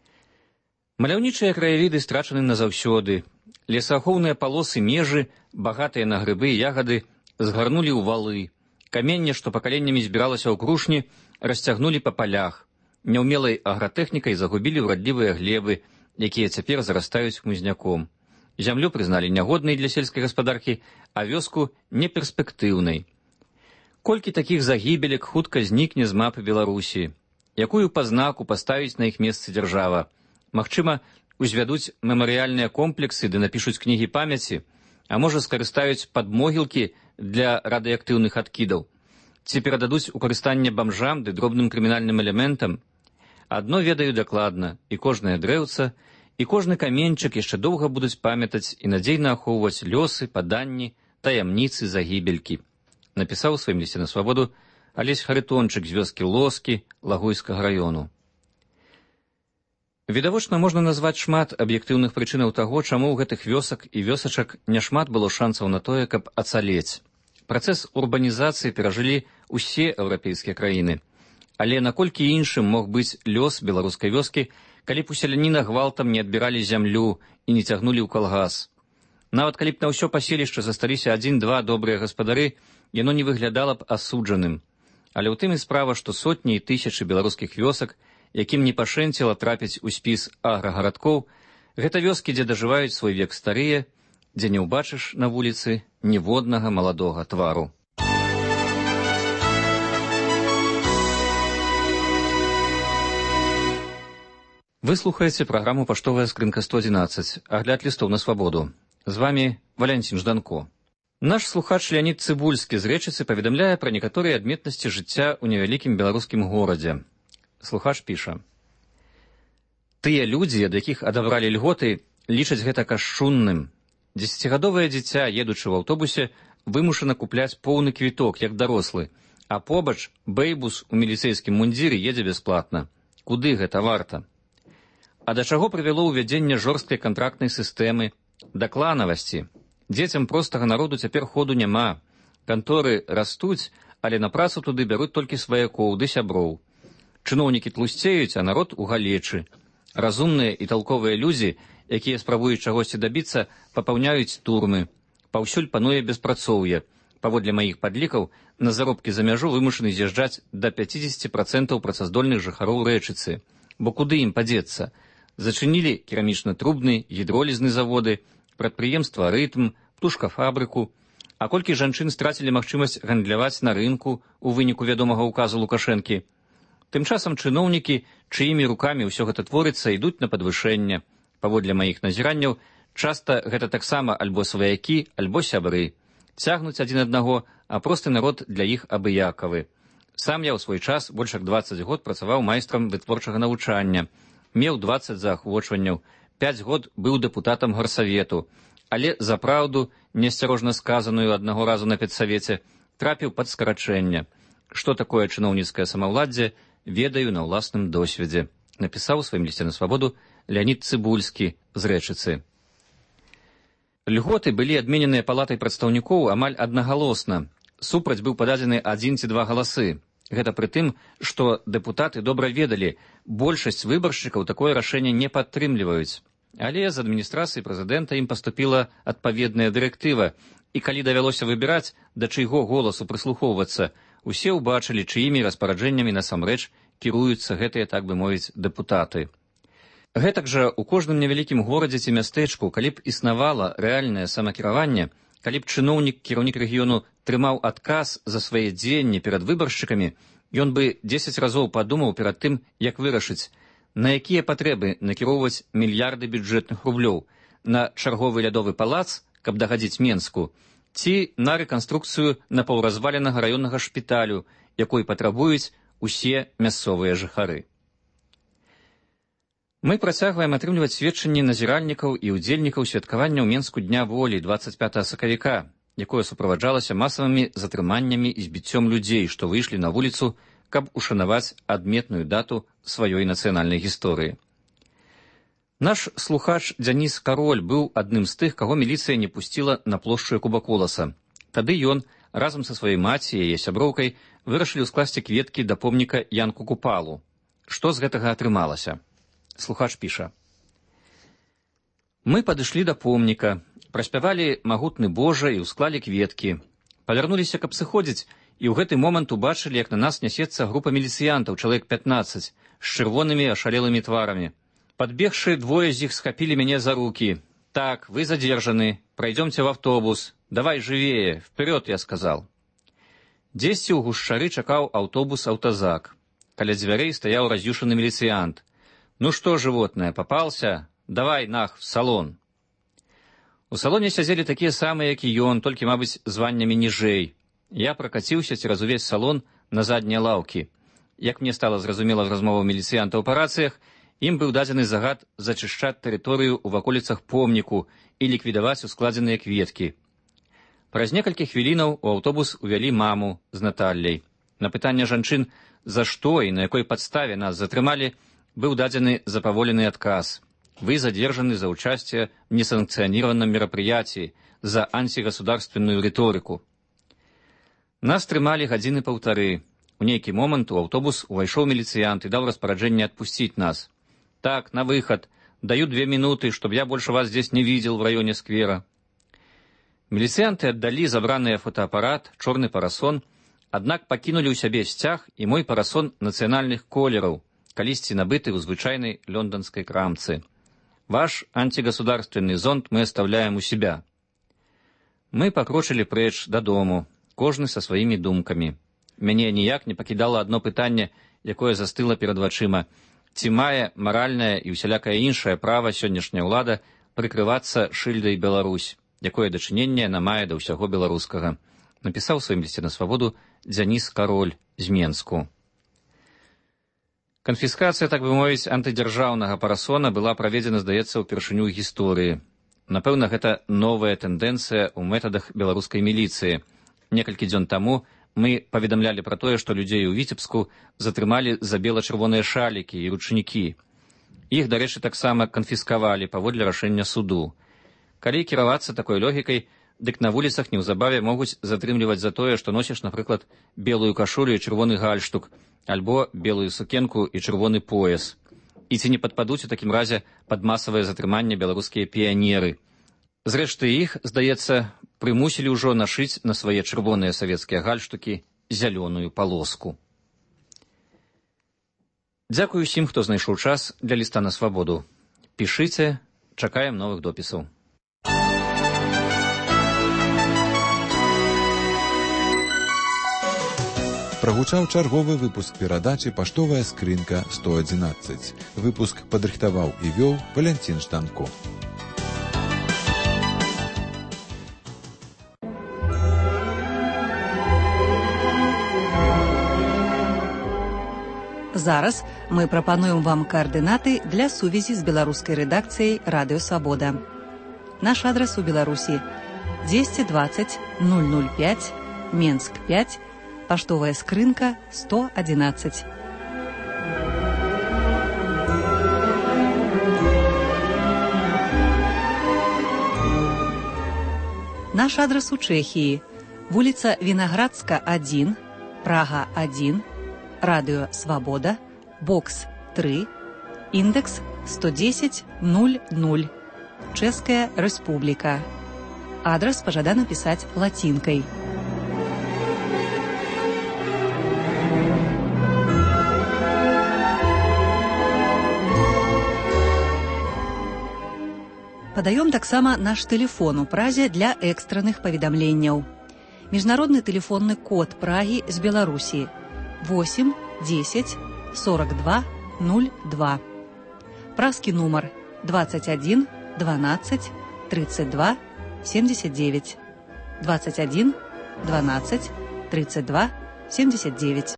Маляўнічыя краявіды страчаны назаўсёды. Лесаахоўныя палосы межы, багатыя на грыбы і ягады, згарнулі ў валы. Каменне, што пакаленнямі збіралася ў крушні, расцягнулі па палях. Няўмелай агратэхнікай загубілі ўрадлівыя глебы, якія цяпер зарастаюць хмызняком. Зямлю прызналі нягоднай для сельскай гаспадаркі, а вёску неперспектыўнай. Колькі такіх загібелек хутка знікне з мапы Беларусі? Якую пазнаку паставіць на іх месцы дзяржава? Магчыма, узвядуць мемарыяльныя комплексы ды напішуць кнігі памяці, а можа скарыстаюць падмогілкі для радыеактыўных адкідаў? Ці перададуць у карыстанне бамжам ды дробным крымінальным элементам? Адно ведаю дакладна, і кожнае дрэўца, і кожны каменьчык яшчэ доўга будуць памятаць і надзейна ахоўваць лёсы, паданні, таямніцы загібелькі. Напісаў у сваім лісце на свабоду Алесь Харитончык з вёскі Лоскі Лагойскага раёну. Відавочна, можна назваць шмат аб'ектыўных прычынаў таго, чаму ў гэтых вёсак і вёсачак няшмат было шансаў на тое, каб ацалець. Працэс урбанізацыі перажылі ўсе еўрапейскія краіны. Але наколькі іншым мог быць лёс беларускай вёскі, калі б у селяніна гвалтам не адбіралі зямлю і не цягнулі ў калгас. Нават калі б на ўсё паселішча засталіся адзін-два добрыя гаспадары, яно не выглядала б асуджаным. Але ў тым і справа, што сотні і тысячы беларускіх вёсак, якім не пашэнціла трапіць у спіс аграгарадкоў, гэта вёскі, дзе дажываюць свой век старыя, дзе не ўбачыш на вуліцы ніводнага маладога твару. Вы слухаеце праграму «Паштовая скрынка сто адзінаццаць», агляд лістоў на свабоду. З вамі Валянцін Жданко. Наш слухач Леонид Цыбульскі з Рэчыцы паведамляе пра некаторыя адметнасці жыцця ў невялікім беларускім горадзе. Слухач піша: «Тыя людзі, ад якіх адабралі льготы, лічаць гэта кашчунным. Дзесяцігадовае дзіця, едучы ў аўтобусе, вымушана купляць поўны квіток, як дарослы, а побач бэйбус у міліцэйскім мундзіры едзе бясплатна. Куды гэта варта? А да чаго прывяло ўвядзенне жорсткай кантрактнай сістэмы, да кланавасці? Дзецям простага народу цяпер ходу няма. Канторы растуць, але на працу туды бяруць толькі сваякоў ды сяброў. Чыноўнікі тлусцеюць, а народ у галечы. Разумныя і талковыя людзі, якія спрабуюць чагосьці дабіцца, папаўняюць турмы. Паўсюль пануе беспрацоўе. Паводле маіх падлікаў, на заробкі за мяжу вымушаны з'язджаць да пяцьдзесят процентаў працаздольных жыхароў Рэчыцы. Бо куды ім падзецца? Зачынілі керамічна-трубны, гідролізны заводы, прадпрыемства «Рытм», птушкафабрыку. А колькі жанчын страцілі магчымасць гандляваць на рынку у выніку вядомага ўказу Лукашэнкі? Тым часам чыноўнікі, чыімі рукамі ўсё гэта творыцца, ідуць на падвышэнне. Паводле маіх назіранняў, часта гэта таксама альбо сваякі, альбо сябры. Цягнуць адзін аднаго, а просты народ для іх абыякавы. Сам я ў свой час больш як дваццаць год працаваў майстрам вытворчага навучання. Меў дваццаць заахвочванняў, пяць год быў дэпутатам гарсавету, але за праўду, неасцярожна сказаную аднаго разу на педсавеце, трапіў пад скарачэнне. Што такое чыноўніцкае самаўладдзе, ведаю на ўласным досведзе, напісаў у сваім лісце на свабоду Леонід Цыбульскі з Рэчыцы. Льготы былі адмененыя палатай прадстаўнікоў амаль аднагалосна. Супраць быў пададзены адзін ці два галасы. Гэта пры тым, што дэпутаты добра ведалі, большасць выбаршчыкаў такое рашэнне не падтрымліваюць. Але з адміністрацыі прэзідэнта ім паступіла адпаведная дырэктыва, і калі давялося выбіраць, да чыйго голасу прыслухоўвацца, усе ўбачылі, чыімі распараджэннямі насамрэч кіруюцца гэтыя, так бы мовіць, дэпутаты. Гэтак жа у кожным невялікім горадзе ці мястэчку, калі б існавала рэальнае самакіраванне, калі б чыноўнік, кіраўнік рэгіёну трымаў адказ за свае дзеянні перад выбаршчыкамі, ён бы дзесяць разоў падумаў перад тым, як вырашыць, на якія патрэбы накіроўваць мільярды бюджэтных рублёў, на чарговы лядовы палац, каб дагадзіць Менску, ці на рэканструкцыю напаўразваленага раённага шпіталю, якой патрабуюць усе мясцовыя жыхары. Мы працягваем атрымліваць сведчанні назіральнікаў і ўдзельнікаў святкавання ў Менску Дня волі дваццаць пятага сакавіка, якое суправаджалася масавымі затрыманнямі і збіццём людзей, што выйшлі на вуліцу, каб ушанаваць адметную дату сваёй нацыянальнай гісторыі. Наш слухач Дзяніс Кароль быў адным з тых, каго міліцыя не пусціла на плошчу Кубаколаса. Тады ён, разам са сваёй маці і яе сяброўкай, вырашылі ўскласці кветкі да помніка Янку Купалу. Што з гэтага атрымалася? Слухач піша. Мы падышлі да помніка, праспявалі магутны Божа і ўсклалі кветкі. Павярнуліся, каб сыходзіць, і ў гэты момант убачылі, як на нас нясецца група міліцыянтаў, чалавек пятнаццаць, з чырвонымі ашалелымі тварамі. Подбегши, двое из них схватили меня за руки. «Так, вы задержаны. Пройдемте в автобус. Давай живее. Вперед», я сказал. Дзесьці ў гушчары чакаў аўтобус «Аўтазак». Каля дзвярэй стаяў раз'юшаны міліцыянт. «Ну что, животное, попался? Давай, нах, в салон». У салоне сядзелі такія самыя, як і ён, толькі, мабыць, званнямі ніжэй. Я пракаціўся цераз увесь салон на заднія лаўкі. Як мне стала зразумела з размоваў міліцыянтаў па рацыях, ім быў дадзены загад зачышчаць тэрыторыю ў ваколіцах помніку і ліквідаваць ускладзеныя кветкі. Праз некалькі хвілінаў у аўтобус увялі маму з Наталляй. На пытанне жанчын, за што і на якой падставе нас затрымалі, быў дадзены запаволены адказ. Вы задержаны за участие в несанкционированном мероприятии, за антигосударственную риторику. Нас трымалі гадзіны паўтары. У нейкі момант у аўтобус увайшоў міліцыянт і даў распараджэнне адпусціць нас. Так, на выход. Даю две минуты, чтобы я больше вас здесь не видел в районе сквера. Міліцыянты аддалі забраныя фотоапарат, чорны парасон, аднак пакінулі ў сябе сцяг і мой парасон нацыянальных колераў, калісьці набыты ў звычайнай лондонскай крамцы. Ваш антигосударственный зонт мы оставляем у себя. Мы покрочили прэч дадому, кожны са сваімі думкамі. Мяне ніяк не пакідала адно пытанне, якое застыла перад вачыма. Ці мае маральнае і усялякае іншае права сённяшняя ўлада прыкрывацца шыльдай Беларусь, якое дачыненне яна мае да ўсяго беларускага. Напісаў у сваім лісце на свабоду Дзяніс Кароль з Менску. Канфіскацыя, так бы мовіць, антыдзяржаўнага парасона была праведзена, здаецца, упершыню ў гісторыі. Напэўна, гэта новая тэндэнцыя ў метадах беларускай міліцыі. Некалькі дзён таму мы паведамлялі пра тое, што людзей у Віцебску затрымалі за бела-чырвоныя шалікі і ручнікі. Іх, дарэчы, таксама канфіскавалі паводле рашэння суду. Калі кіравацца такой логікай, дык на вуліцах неўзабаве могуць затрымліваць за тое, што носіш, напрыклад, белую кашулю і чырвоны гальштук, альбо белую сукенку і чырвоны пояс. І ці не падпадуць у такім разе пад масавае затрыманне беларускія піянеры. Зрэшты, іх, здаецца, прымусілі ўжо нашыць на свае чырвоныя савецкія гальштукі зялёную палоску. Дзякую усім, хто знайшоў час для ліста на свабоду. Пішыце, чакаем новых допісаў. Прагучаў чарговы выпуск перадачы «Паштовая скрынка сто адзінаццаць». Выпуск падрыхтаваў і вёў Валянцін Жданко. Зараз мы прапануем вам координаты для сувязі з беларускай рэдакцыяй «Радыё Свабода». Наш адрес у Беларусі двести двадцать ноль ноль пять, Менск пять, паштовая скрынка сто одиннадцать. Наш адрес у Чэхіі. Вуліца Вінаградска один, Прага один, Радыё Свабода, бокс три, індекс сто десять ноль ноль, Чэшская Рэспубліка. Адрес пажадана пісаць лацінкай. Падаём таксама наш тэлефон у Празе для экстранных паведамленняў. Міжнародны тэлефонны код Прагі з Беларусі восемь десять сорок два ноль два. Празкі нумар двадцать один двенадцать тридцать два семьдесят девять. двадцать один двенадцать тридцать два семьдесят девять.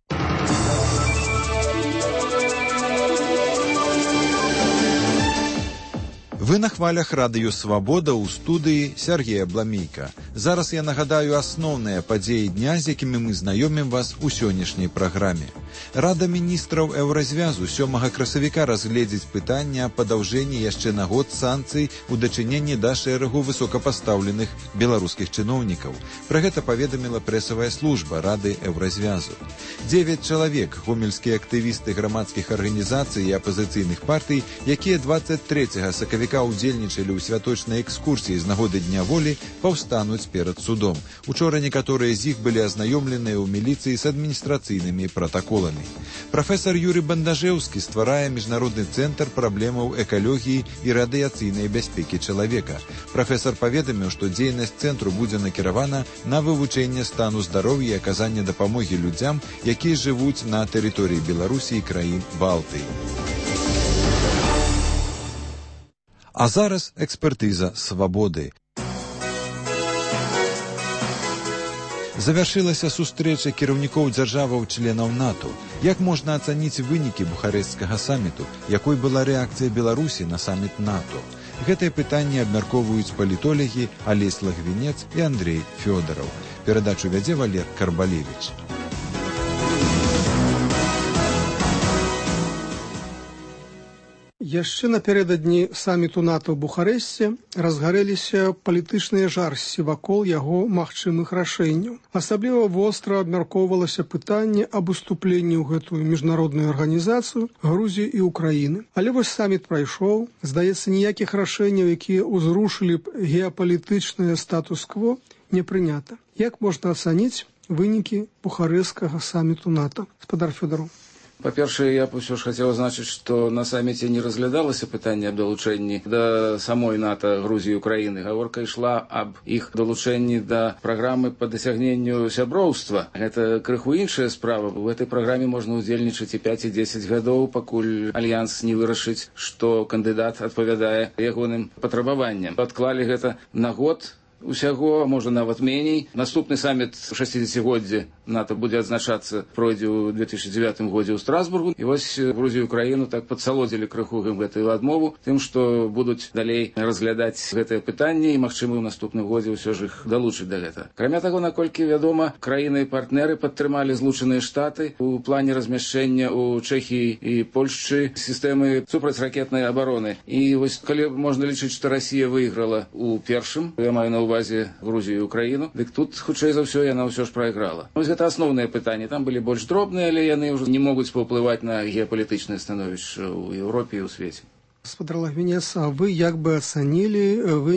Вы на хвалях радыё Свабода ў студыі Сергея Бламейка. Зараз я нагадаю асноўныя падзеі дня, з якімі мы знаёмім вас у сённяшняй праграме. Рада міністраў Еўразвязу сёмага красавіка разгледзіць пытанне аб падаўжэнні яшчэ на год санкцый у дачыненні да шэрагу высокапастаўленых беларускіх чыноўнікаў. Пра гэта паведаміла прэсавая служба Рады Еўразвязу. Дзевяць чалавек, гомельскія актывісты грамадскіх арганізацый і апазіцыйных партый, якія двадцать трэцяга сакавіка удзельнічалі ў святочнай экскурсіі з нагоды Дня волі, паўстануць перад судом. Учора некаторыя з іх былі азнаёмленыя ў міліцыі з адміністрацыйнымі пратаколамі. Прафесар Юрый Бандажэўскі стварае міжнародны цэнтр праблемаў экалогіі і радыяцыйнай бяспекі чалавека. Прафесар паведаміў, што дзейнасць цэнтру будзе накіравана на вывучэнне стану здароўя і аказанне дапамогі людзям, якія жывуць на тэрыторыі Беларусі і краін Балтыі. А зараз экспертыза свабоды. Завяршылася сустрэча кіраўнікоў дзяржаваў-членаў НАТО. Як можна ацаніць вынікі бухарэсцкага саміту? Якой была рэакцыя Беларусі на саміт НАТО? Гэтае пытанне абмяркоўваюць палітолагі Алесь Лагвінец і Андрей Фёдараў. Перадачу вядзе Валер Карбалевіч. Яшчэ напярэдадні саміту НАТО ў Бухарэсце разгарэліся палітычныя жарсці вакол яго магчымых рашэнняў. Асабліва востра абмяркоўвалася пытанне аб уступленні ў гэтую міжнародную арганізацыю Грузіі і Украіны. Але вось саміт прайшоў, здаецца, ніякіх рашэнняў, якія ўзрушылі б геапалітычнае статус-кво, не прынята. Як можна ацаніць вынікі бухарэсцкага саміту НАТО? Спадар Фёдараў. Па-першае, я б усё ж хацеў азначыць, што на саміце не разглядалася пытанне аб далучэнні да самой НАТО Грузіі і Украіны. Гаворка ішла аб іх далучэнні да праграмы па дасягненню сяброўства. Гэта крыху іншая справа. У гэтай праграме можна ўдзельнічаць і пяць і дзесяць гадоў, пакуль альянс не вырашыць, што кандыдат адпавядае ягоным патрабаванням. Адклалі гэта на год. Усяго, можа нават меней. Наступны саміт у шасцідзесяцігоддзе НАТО будзе адзначацца, пройдзе ў две тысячы дзевятым годзе ў Страсбургу. І вось Грузію і Украіну так падсалодзілі крыху гэтую адмову тым, што будуць далей разглядаць гэтае пытанне і, магчыма, ў наступным годзе ўсё ж іх далучыць да гэта. Акрамя таго, наколькі вядома, краіны і партнеры падтрымалі Злучаныя Штаты у плане размяшчэння ў Чэхіі і Польшчы сістэмы супрацьракетнай абароны. І вось калі можна лічыць, што Расія выйграла у першым, я маю на увазе Грузію і Украіну, дык тут, хутчэй за ўсё, яна ўсё ж прайграла. Вось гэта асноўнае пытанне. Там былі больш дробныя, але яны ўжо не могуць паўплываць на геапалітычнае становішча ў Еўропе і ў свеце. Гаспадар Лагвінец, а вы як бы ацанілі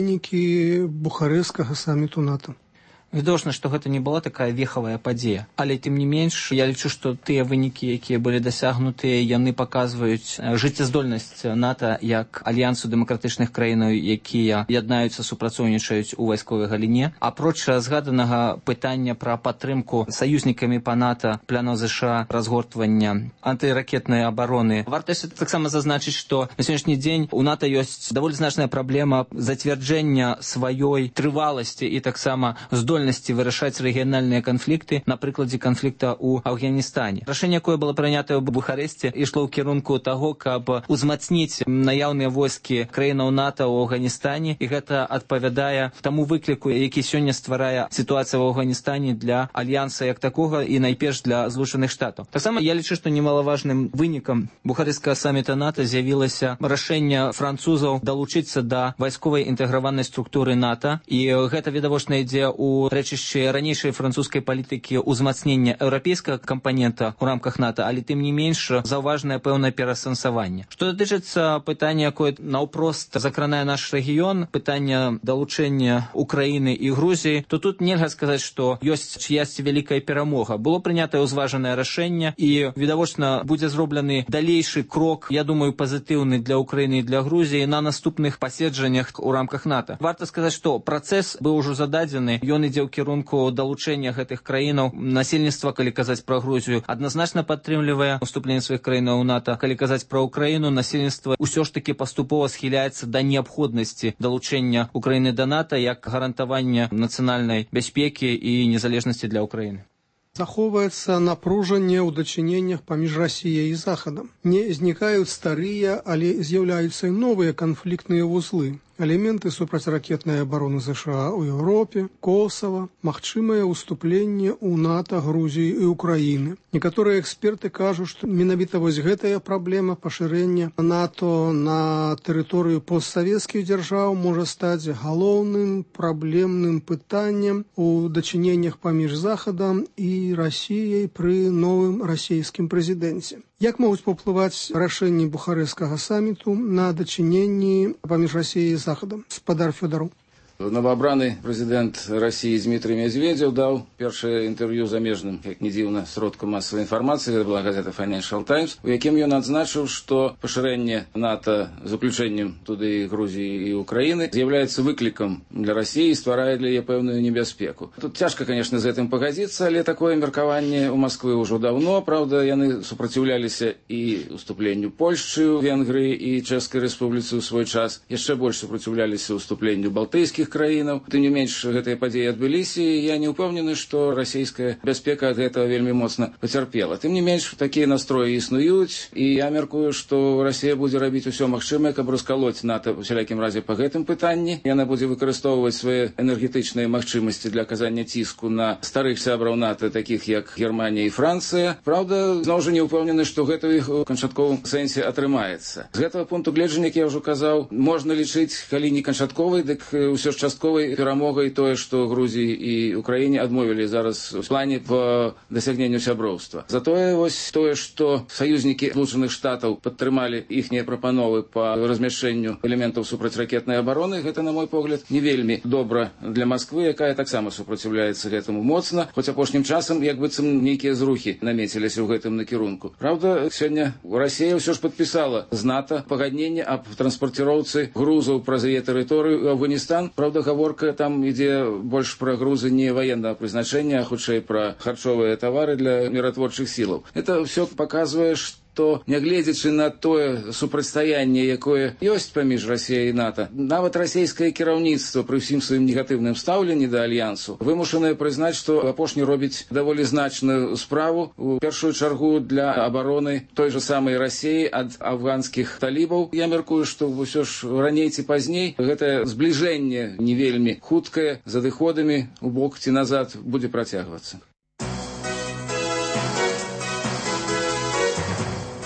вынікі бухарэсцкага саміту НАТО? Відочна, што гэта не была такая вехавая падзея. Але тым не менш, я лічу, што тыя вынікі, якія былі дасягнутыя, яны паказваюць жыццяздольнасць НАТО як альянсу дэмакратычных краінаў, якія яднаюцца, супрацоўнічаюць у вайсковай галіне. Апроч згаданага пытання пра падтрымку саюзнікамі па НАТО планаў ЗША разгортвання антыракетнай абароны, варта таксама зазначыць, што на сённяшні дзень у НАТО ёсць даволі значная праблема зацвярджэння сваёй трываласці і таксама здольнасці вырашаць рэгіянальныя канфлікты на прыкладзе канфлікта ў Афганістане. Рашэнне, якое было прынятае ў Бухарэсце, ішло ў кірунку таго, каб узмацніць наяўныя войскі краінаў НАТО ў Афганістане, і гэта адпавядае таму выкліку, які сёння стварае сітуацыя ў Афганістане для альянса як такога і найперш для Злучаных Штатаў. Таксама я лічу, што немалаважным вынікам Бухарэсцкага саміта НАТО з'явілася рашэнне французаў далучыцца да вайсковай інтэграванай структуры НАТО, і гэта відавочна ідзе ў рэчышчы ранейшай французскай палітыкі ўзмацнення еўрапейскага кампанента ў рамках НАТО, але тым не менш заўважнае пэўнае пераасэнсаванне. Што датычыцца пытання, якое наўпрост закранае наш рэгіён, пытання далучэння Украіны і Грузіі, то тут нельга сказаць, што ёсць чыясьці вялікая перамога. Было прынятае ўзважанае рашэнне, і відавочна будзе зроблены далейшы крок, я думаю, пазітыўны для Украіны і для Грузіі на наступных паседжаннях у рамках НАТО. Варта сказаць, што працэс быў ужо зададзены, ён ідзе ў кірунку далучэння гэтых краінаў. Насельніцтва, калі казаць пра Грузію, адназначна падтрымлівае уступленне сваіх краінаў у НАТО. Калі казаць пра Украіну, насельніцтва ўсё ж такі паступова схіляецца да неабходнасці далучэння Украіны да НАТО як гарантавання нацыянальнай бяспекі і незалежнасці для Украіны. Захоўваецца напружанне ў дачыненнях паміж Расіяй і Захадам. Не знікаюць старыя, але з'яўляюцца і новыя канфліктныя вузлы. Элементы супрацьракетнай абароны ЗША ў Еўропе, Косава, магчымае ўступленне ў НАТО, Грузіі і Украіны. Некаторыя эксперты кажуць, што менавіта вось гэтая праблема пашырэння НАТО на тэрыторыю постсавецкіх дзяржаў можа стаць галоўным праблемным пытаннем у дачыненнях паміж Захадам і Расіяй пры новым расійскім прэзідэнце. Як могуць паўплываць рашэнні Бухарэсцкага саміту на дачыненні паміж Расіяй і Захадам? Гаспадар Фёдараў. Новоабраны прэзідэнт Расіі Дмітрый Медведзеў даў першае інтэрв'ю замежным, як не дзіўна, сродкам масавай інфармацыі, гэта была газета Financial Times, у якім ён адзначыў, што пашырэнне НАТО з уключэннем туды Грузіі і Украіны з'яўляецца выклікам для Расіі і стварае для яе пэўную небяспеку. Тут цяжка, конечно, з гэтым пагадзіцца, але такое меркаванне ў Масквы ўжо даўно, праўда, яны супраціўляліся і уступленню Польшчы, Венгрыі і Чэшскай Рэспубліцы ў свой час, яшчэ больш супраціўляліся уступленню балтыйскіх краінаў. Тым не менш, гэтыя падзеі адбыліся, і я не ўпэўнены, што расійская бяспека ад гэтага вельмі моцна пацярпела. Тым не менш, такія настроі існуюць, і я мяркую, што Расія будзе рабіць усё магчымае, каб раскалоць НАТО ў усялякім разе па гэтым пытанні. Яна будзе выкарыстоўваць свае энергетычныя магчымасці для аказання ціску на старых сябраў НАТО, такіх як Германія і Францыя. Праўда, зноў жа не ўпэўнены, што гэта ў іх у канчатковым сэнсе атрымаецца. З гэтага пункту гледжання, як я ўжо казаў, можна лічыць, калі не канчатковай, дык ўсё ж частковай перамогай тое, што Грузіі і Украіне адмовілі зараз у плане по дасягненню сяброўства. Затое вось тое, што саюзнікі Злучаных Штатаў падтрымалі іхнія прапановы па размяшчэнню элементаў супрацьракетнай абароны, гэта, на мой погляд, не вельмі добра для Масквы, якая таксама супраціўляецца гэтаму моцна, хоць апошнім часам як быццам нейкія зрухі намеціліся ў гэтым накірунку. Праўда, сёння Расія ўсё ж падпісала з НАТО пагадненне аб транспарціроўцы грузаў праз яе тэрыторыю ў Афганістан. Правда, гаворка там ідзе больш пра грузы не ваеннага прызначэння, а хутчэй пра харчовыя тавары для міратворчых сілаў. Это ўсё паказвае, што то, нягледзячы на тое супрацьстаянне, якое ёсць паміж Расіяй і НАТО, нават расійскае кіраўніцтва пры ўсім сваім негатыўным стаўленні да альянсу вымушанае прызнаць, што апошні робіць даволі значную справу, у першую чаргу для абароны той жа самай Расіі ад афганскіх талібаў. Я мяркую, што ўсё ж раней ці пазней гэтае збліжэнне не вельмі хуткае, з адыходамі у бок ці назад будзе працягвацца.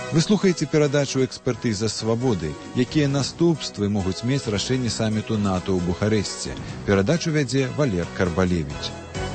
Вы слухаеце перадачу «Экспертыза свабоды», якія наступствы могуць мець рашэнне саміту НАТО ў Бухарэсце. Перадачу вядзе Валер Карбалевіч.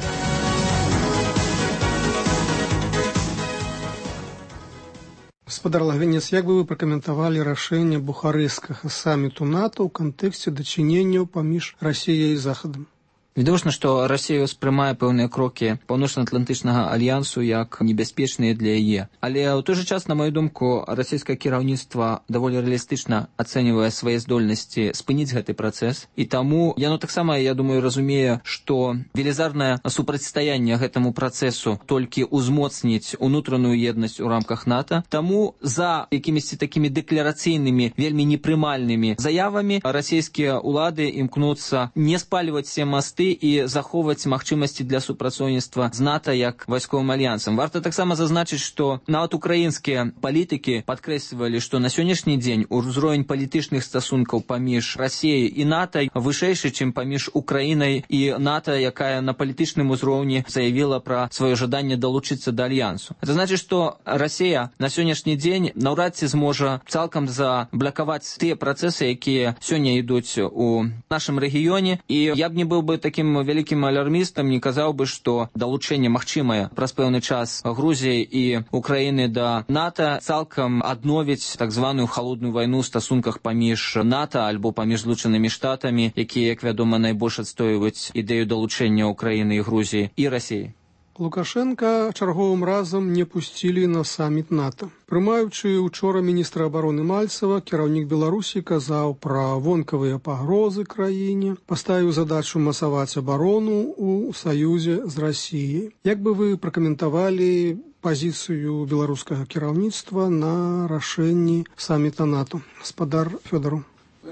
Гаспадар Лагвінец, як бы вы пракаментавалі рашэнне бухарэсцкага саміту НАТО ў кантэксце дачыненняў паміж Расіяй і Захадам? Відавочна, што Расія ўспрымае пэўныя крокі Паўночна-Атлантычнага альянсу як небяспечныя для яе. Але ў той жа час, на маю думку, расійскае кіраўніцтва даволі рэалістычна ацэньвае свае здольнасці спыніць гэты працэс. І таму яно таксама, я думаю, разумее, што велізарнае супрацьстаянне гэтаму працэсу толькі ўзмоцніць унутраную еднасць у рамках НАТО. Таму за якімісьці такімі дэкларацыйнымі, вельмі непрымальнымі заявамі расійскія ўлады імкнуцца не спальваць все масты і захоўваць магчымасці для супрацоўніцтва з НАТО як вайсковым альянсам. Варта таксама зазначыць, што нават украінскія палітыкі падкрэслівалі, што на сённяшні дзень узровень палітычных стасункаў паміж Расіяй і НАТО вышэйшы, чым паміж Украінай і НАТО, якая на палітычным узроўні заявіла пра сваё жаданне далучыцца да альянсу. Это значыць, што Расія на сённяшні дзень наўрад ці зможа цалкам заблакаваць тыя працэсы, якія сёння ідуць у нашым рэгіёне. І я б не быў бы таким вялікім алярмістам, не казаў бы, што далучэнне магчымае праз пэўны час Грузіі і Украіны да НАТО цалкам адновіць так званую халодную вайну ў стасунках паміж НАТО альбо паміж Злучанымі Штатамі, якія, як вядома, найбольш адстойваюць ідэю далучэння Украіны і Грузіі і Расіі. Лукашенка чарговым разам не пусцілі на саміт НАТО. Прымаючы учора міністра абароны Мальцева, кіраўнік Беларусі казаў пра вонкавыя пагрозы краіне, паставіў задачу масаваць абарону ў саюзе з Расіяй. Як бы вы пракаментавалі пазіцыю беларускага кіраўніцтва на рашэнні саміта НАТО? Гаспадар Фёдору.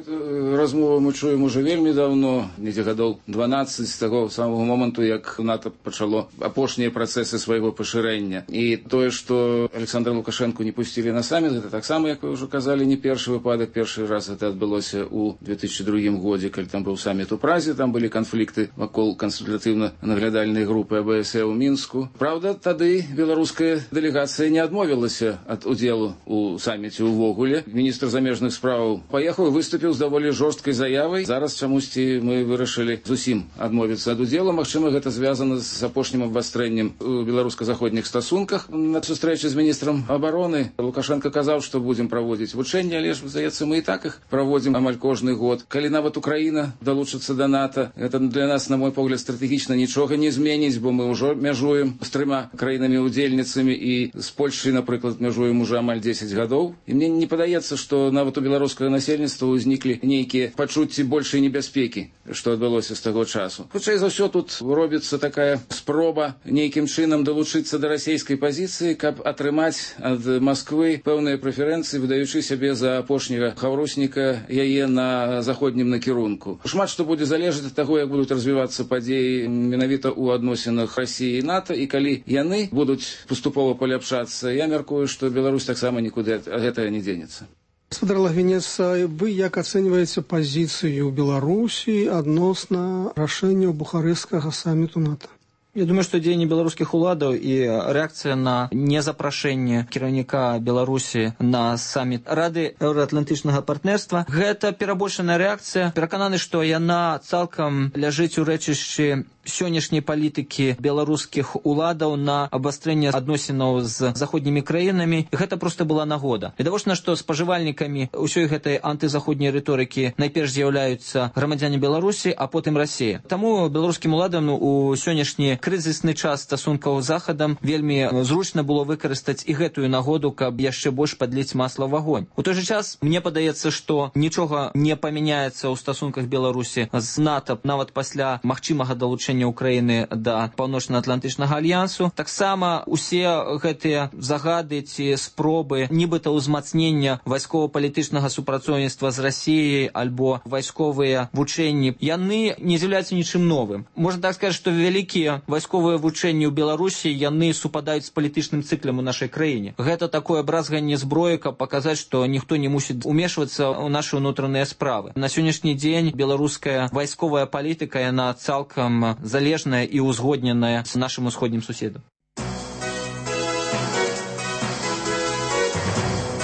Размову мы чуем уже вельмі давно, недзе гадоў дванаццаць з таго самого моманту, як НАТО пачало апошнія працэсы свайго пашырэння. І тое, што Александра Лукашэнку не пусцілі на саміт, гэта таксама, як вы ўжо казалі, не першы выпадак. Першы раз гэта адбылося ў две тысячы другім годзе, калі там быў саміт у Празе, там былі канфлікты вакол кансультатыўна-наглядальнай групы А Б С Э ў Мінску. Праўда, тады беларуская дэлегацыя не адмовілася ад удзелу ў саміце ўвогуле. Міністр замежных справаў паехаў, выступіў з даволі жорсткай заявай. Зараз чамусьці мы вырашылі зусім адмовіцца ад удзелу. Магчыма, гэта звязана з апошнім абвастрэннем у беларуска-заходніх стасунках. На сустрэчы з міністрам абароны Лукашенко казаў, што будзем праводзіць вучэнні, але ж, здаецца, мы і так іх праводзім амаль кожны год. Калі нават Украіна далучыцца да НАТО, гэта для нас, на мой погляд, стратэгічна нічога не зменіць, бо мы ўжо мяжуем з трыма краінамі-удзельніцамі і з Польшай, напрыклад, мяжуем уже амаль дзесяць гадоў. І мне не падаецца, што нават у беларускага насельніцтва ўзніклі нейкія пачуцці большай небяспекі, што адбылося з таго часу. Хутчэй за ўсё, тут робіцца такая спроба нейкім чынам далучыцца да расійскай пазіцыі, каб атрымаць ад Масквы пэўныя прэферэнцыі, выдаючы сябе за апошняга хаўрусніка яе на заходнім накірунку. Шмат што будзе залежаць ад таго, як будуць развівацца падзеі менавіта ў адносінах Расіі і НАТО, і калі яны будуць паступова паляпшацца, я мяркую, што Беларусь таксама нікуды ад гэтага не дзенецца. Гаспадар Лагвінец, вы як ацэньваеце пазіцыю Беларусі адносна рашэнняў бухарэсцкага саміту НАТО? Я думаю, што дзеянні беларускіх уладаў і рэакцыя на незапрашэнне кіраўніка Беларусі на саміт Рады еўраатлантычнага партнерства — гэта перабольшаная рэакцыя. Перакананы, што яна цалкам ляжыць у рэчышчы сённяшняй палітыкі беларускіх уладаў на абвастрэнне адносінаў з заходнімі краінамі. Гэта проста была нагода. Відавочна, што спажывальнікамі ўсёй гэтай антызаходняй рыторыкі найперш з'яўляюцца грамадзяне Беларусі, а потым Расія. Таму беларускім уладам у сённяшні крызісны час стасункаў з Захадам вельмі зручна было выкарыстаць і гэтую нагоду, каб яшчэ больш падліць масла ў агонь. У той жа час мне падаецца, што нічога не памяняецца ў стасунках Беларусі з НАТО нават пасля магчымага далучэння Украіны да Паўночна-Атлантычнага альянсу. Таксама усе гэтыя загады ці спробы нібыта ўзмацнення вайскова-палітычнага супрацоўніцтва з Расіяй альбо вайсковыя вучэнні, яны не з'яўляюцца нічым новым. Можна так сказаць, што вялікія вайсковыя вучэнні ў Беларусі, яны супадаюць з палітычным цыклам у нашай краіне. Гэта такое бразганне зброі, каб паказаць, што ніхто не мусіць умешвацца ў нашы ўнутраныя справы. На сённяшні дзень беларуская вайсковая палітыка, яна цалкам залежная і ўзгодненая з нашым усходнім суседам.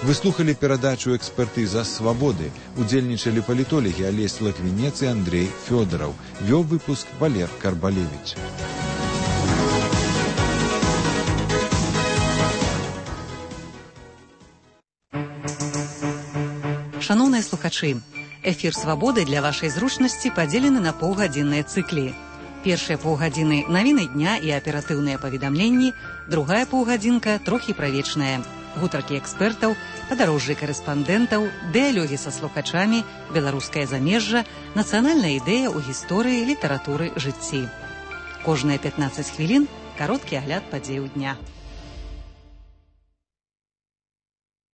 Вы слухали перадачу «Экспертыза свабоды». Удзельнічалі палітолагі Алесь Лаквінец і Андрей Фёдораў. Вёў выпуск Валер Карбалевич. Шановныя слухачы, эфір «Свабоды» для вашай зручнасці падзелены на паўгадзінныя цыклі. Першыя паўгадзіны навіны дня і аператыўныя паведамленні, другая паўгадзінка трохі правечная. Гутаркі экспертаў, падарожжы карэспандэнтаў, дыялогі са слухачамі, беларускае замежжа, нацыянальная ідэя ў гісторыі, літаратуры, жыцці. Кожныя пятнаццаць хвілін кароткі агляд падзеяў дня.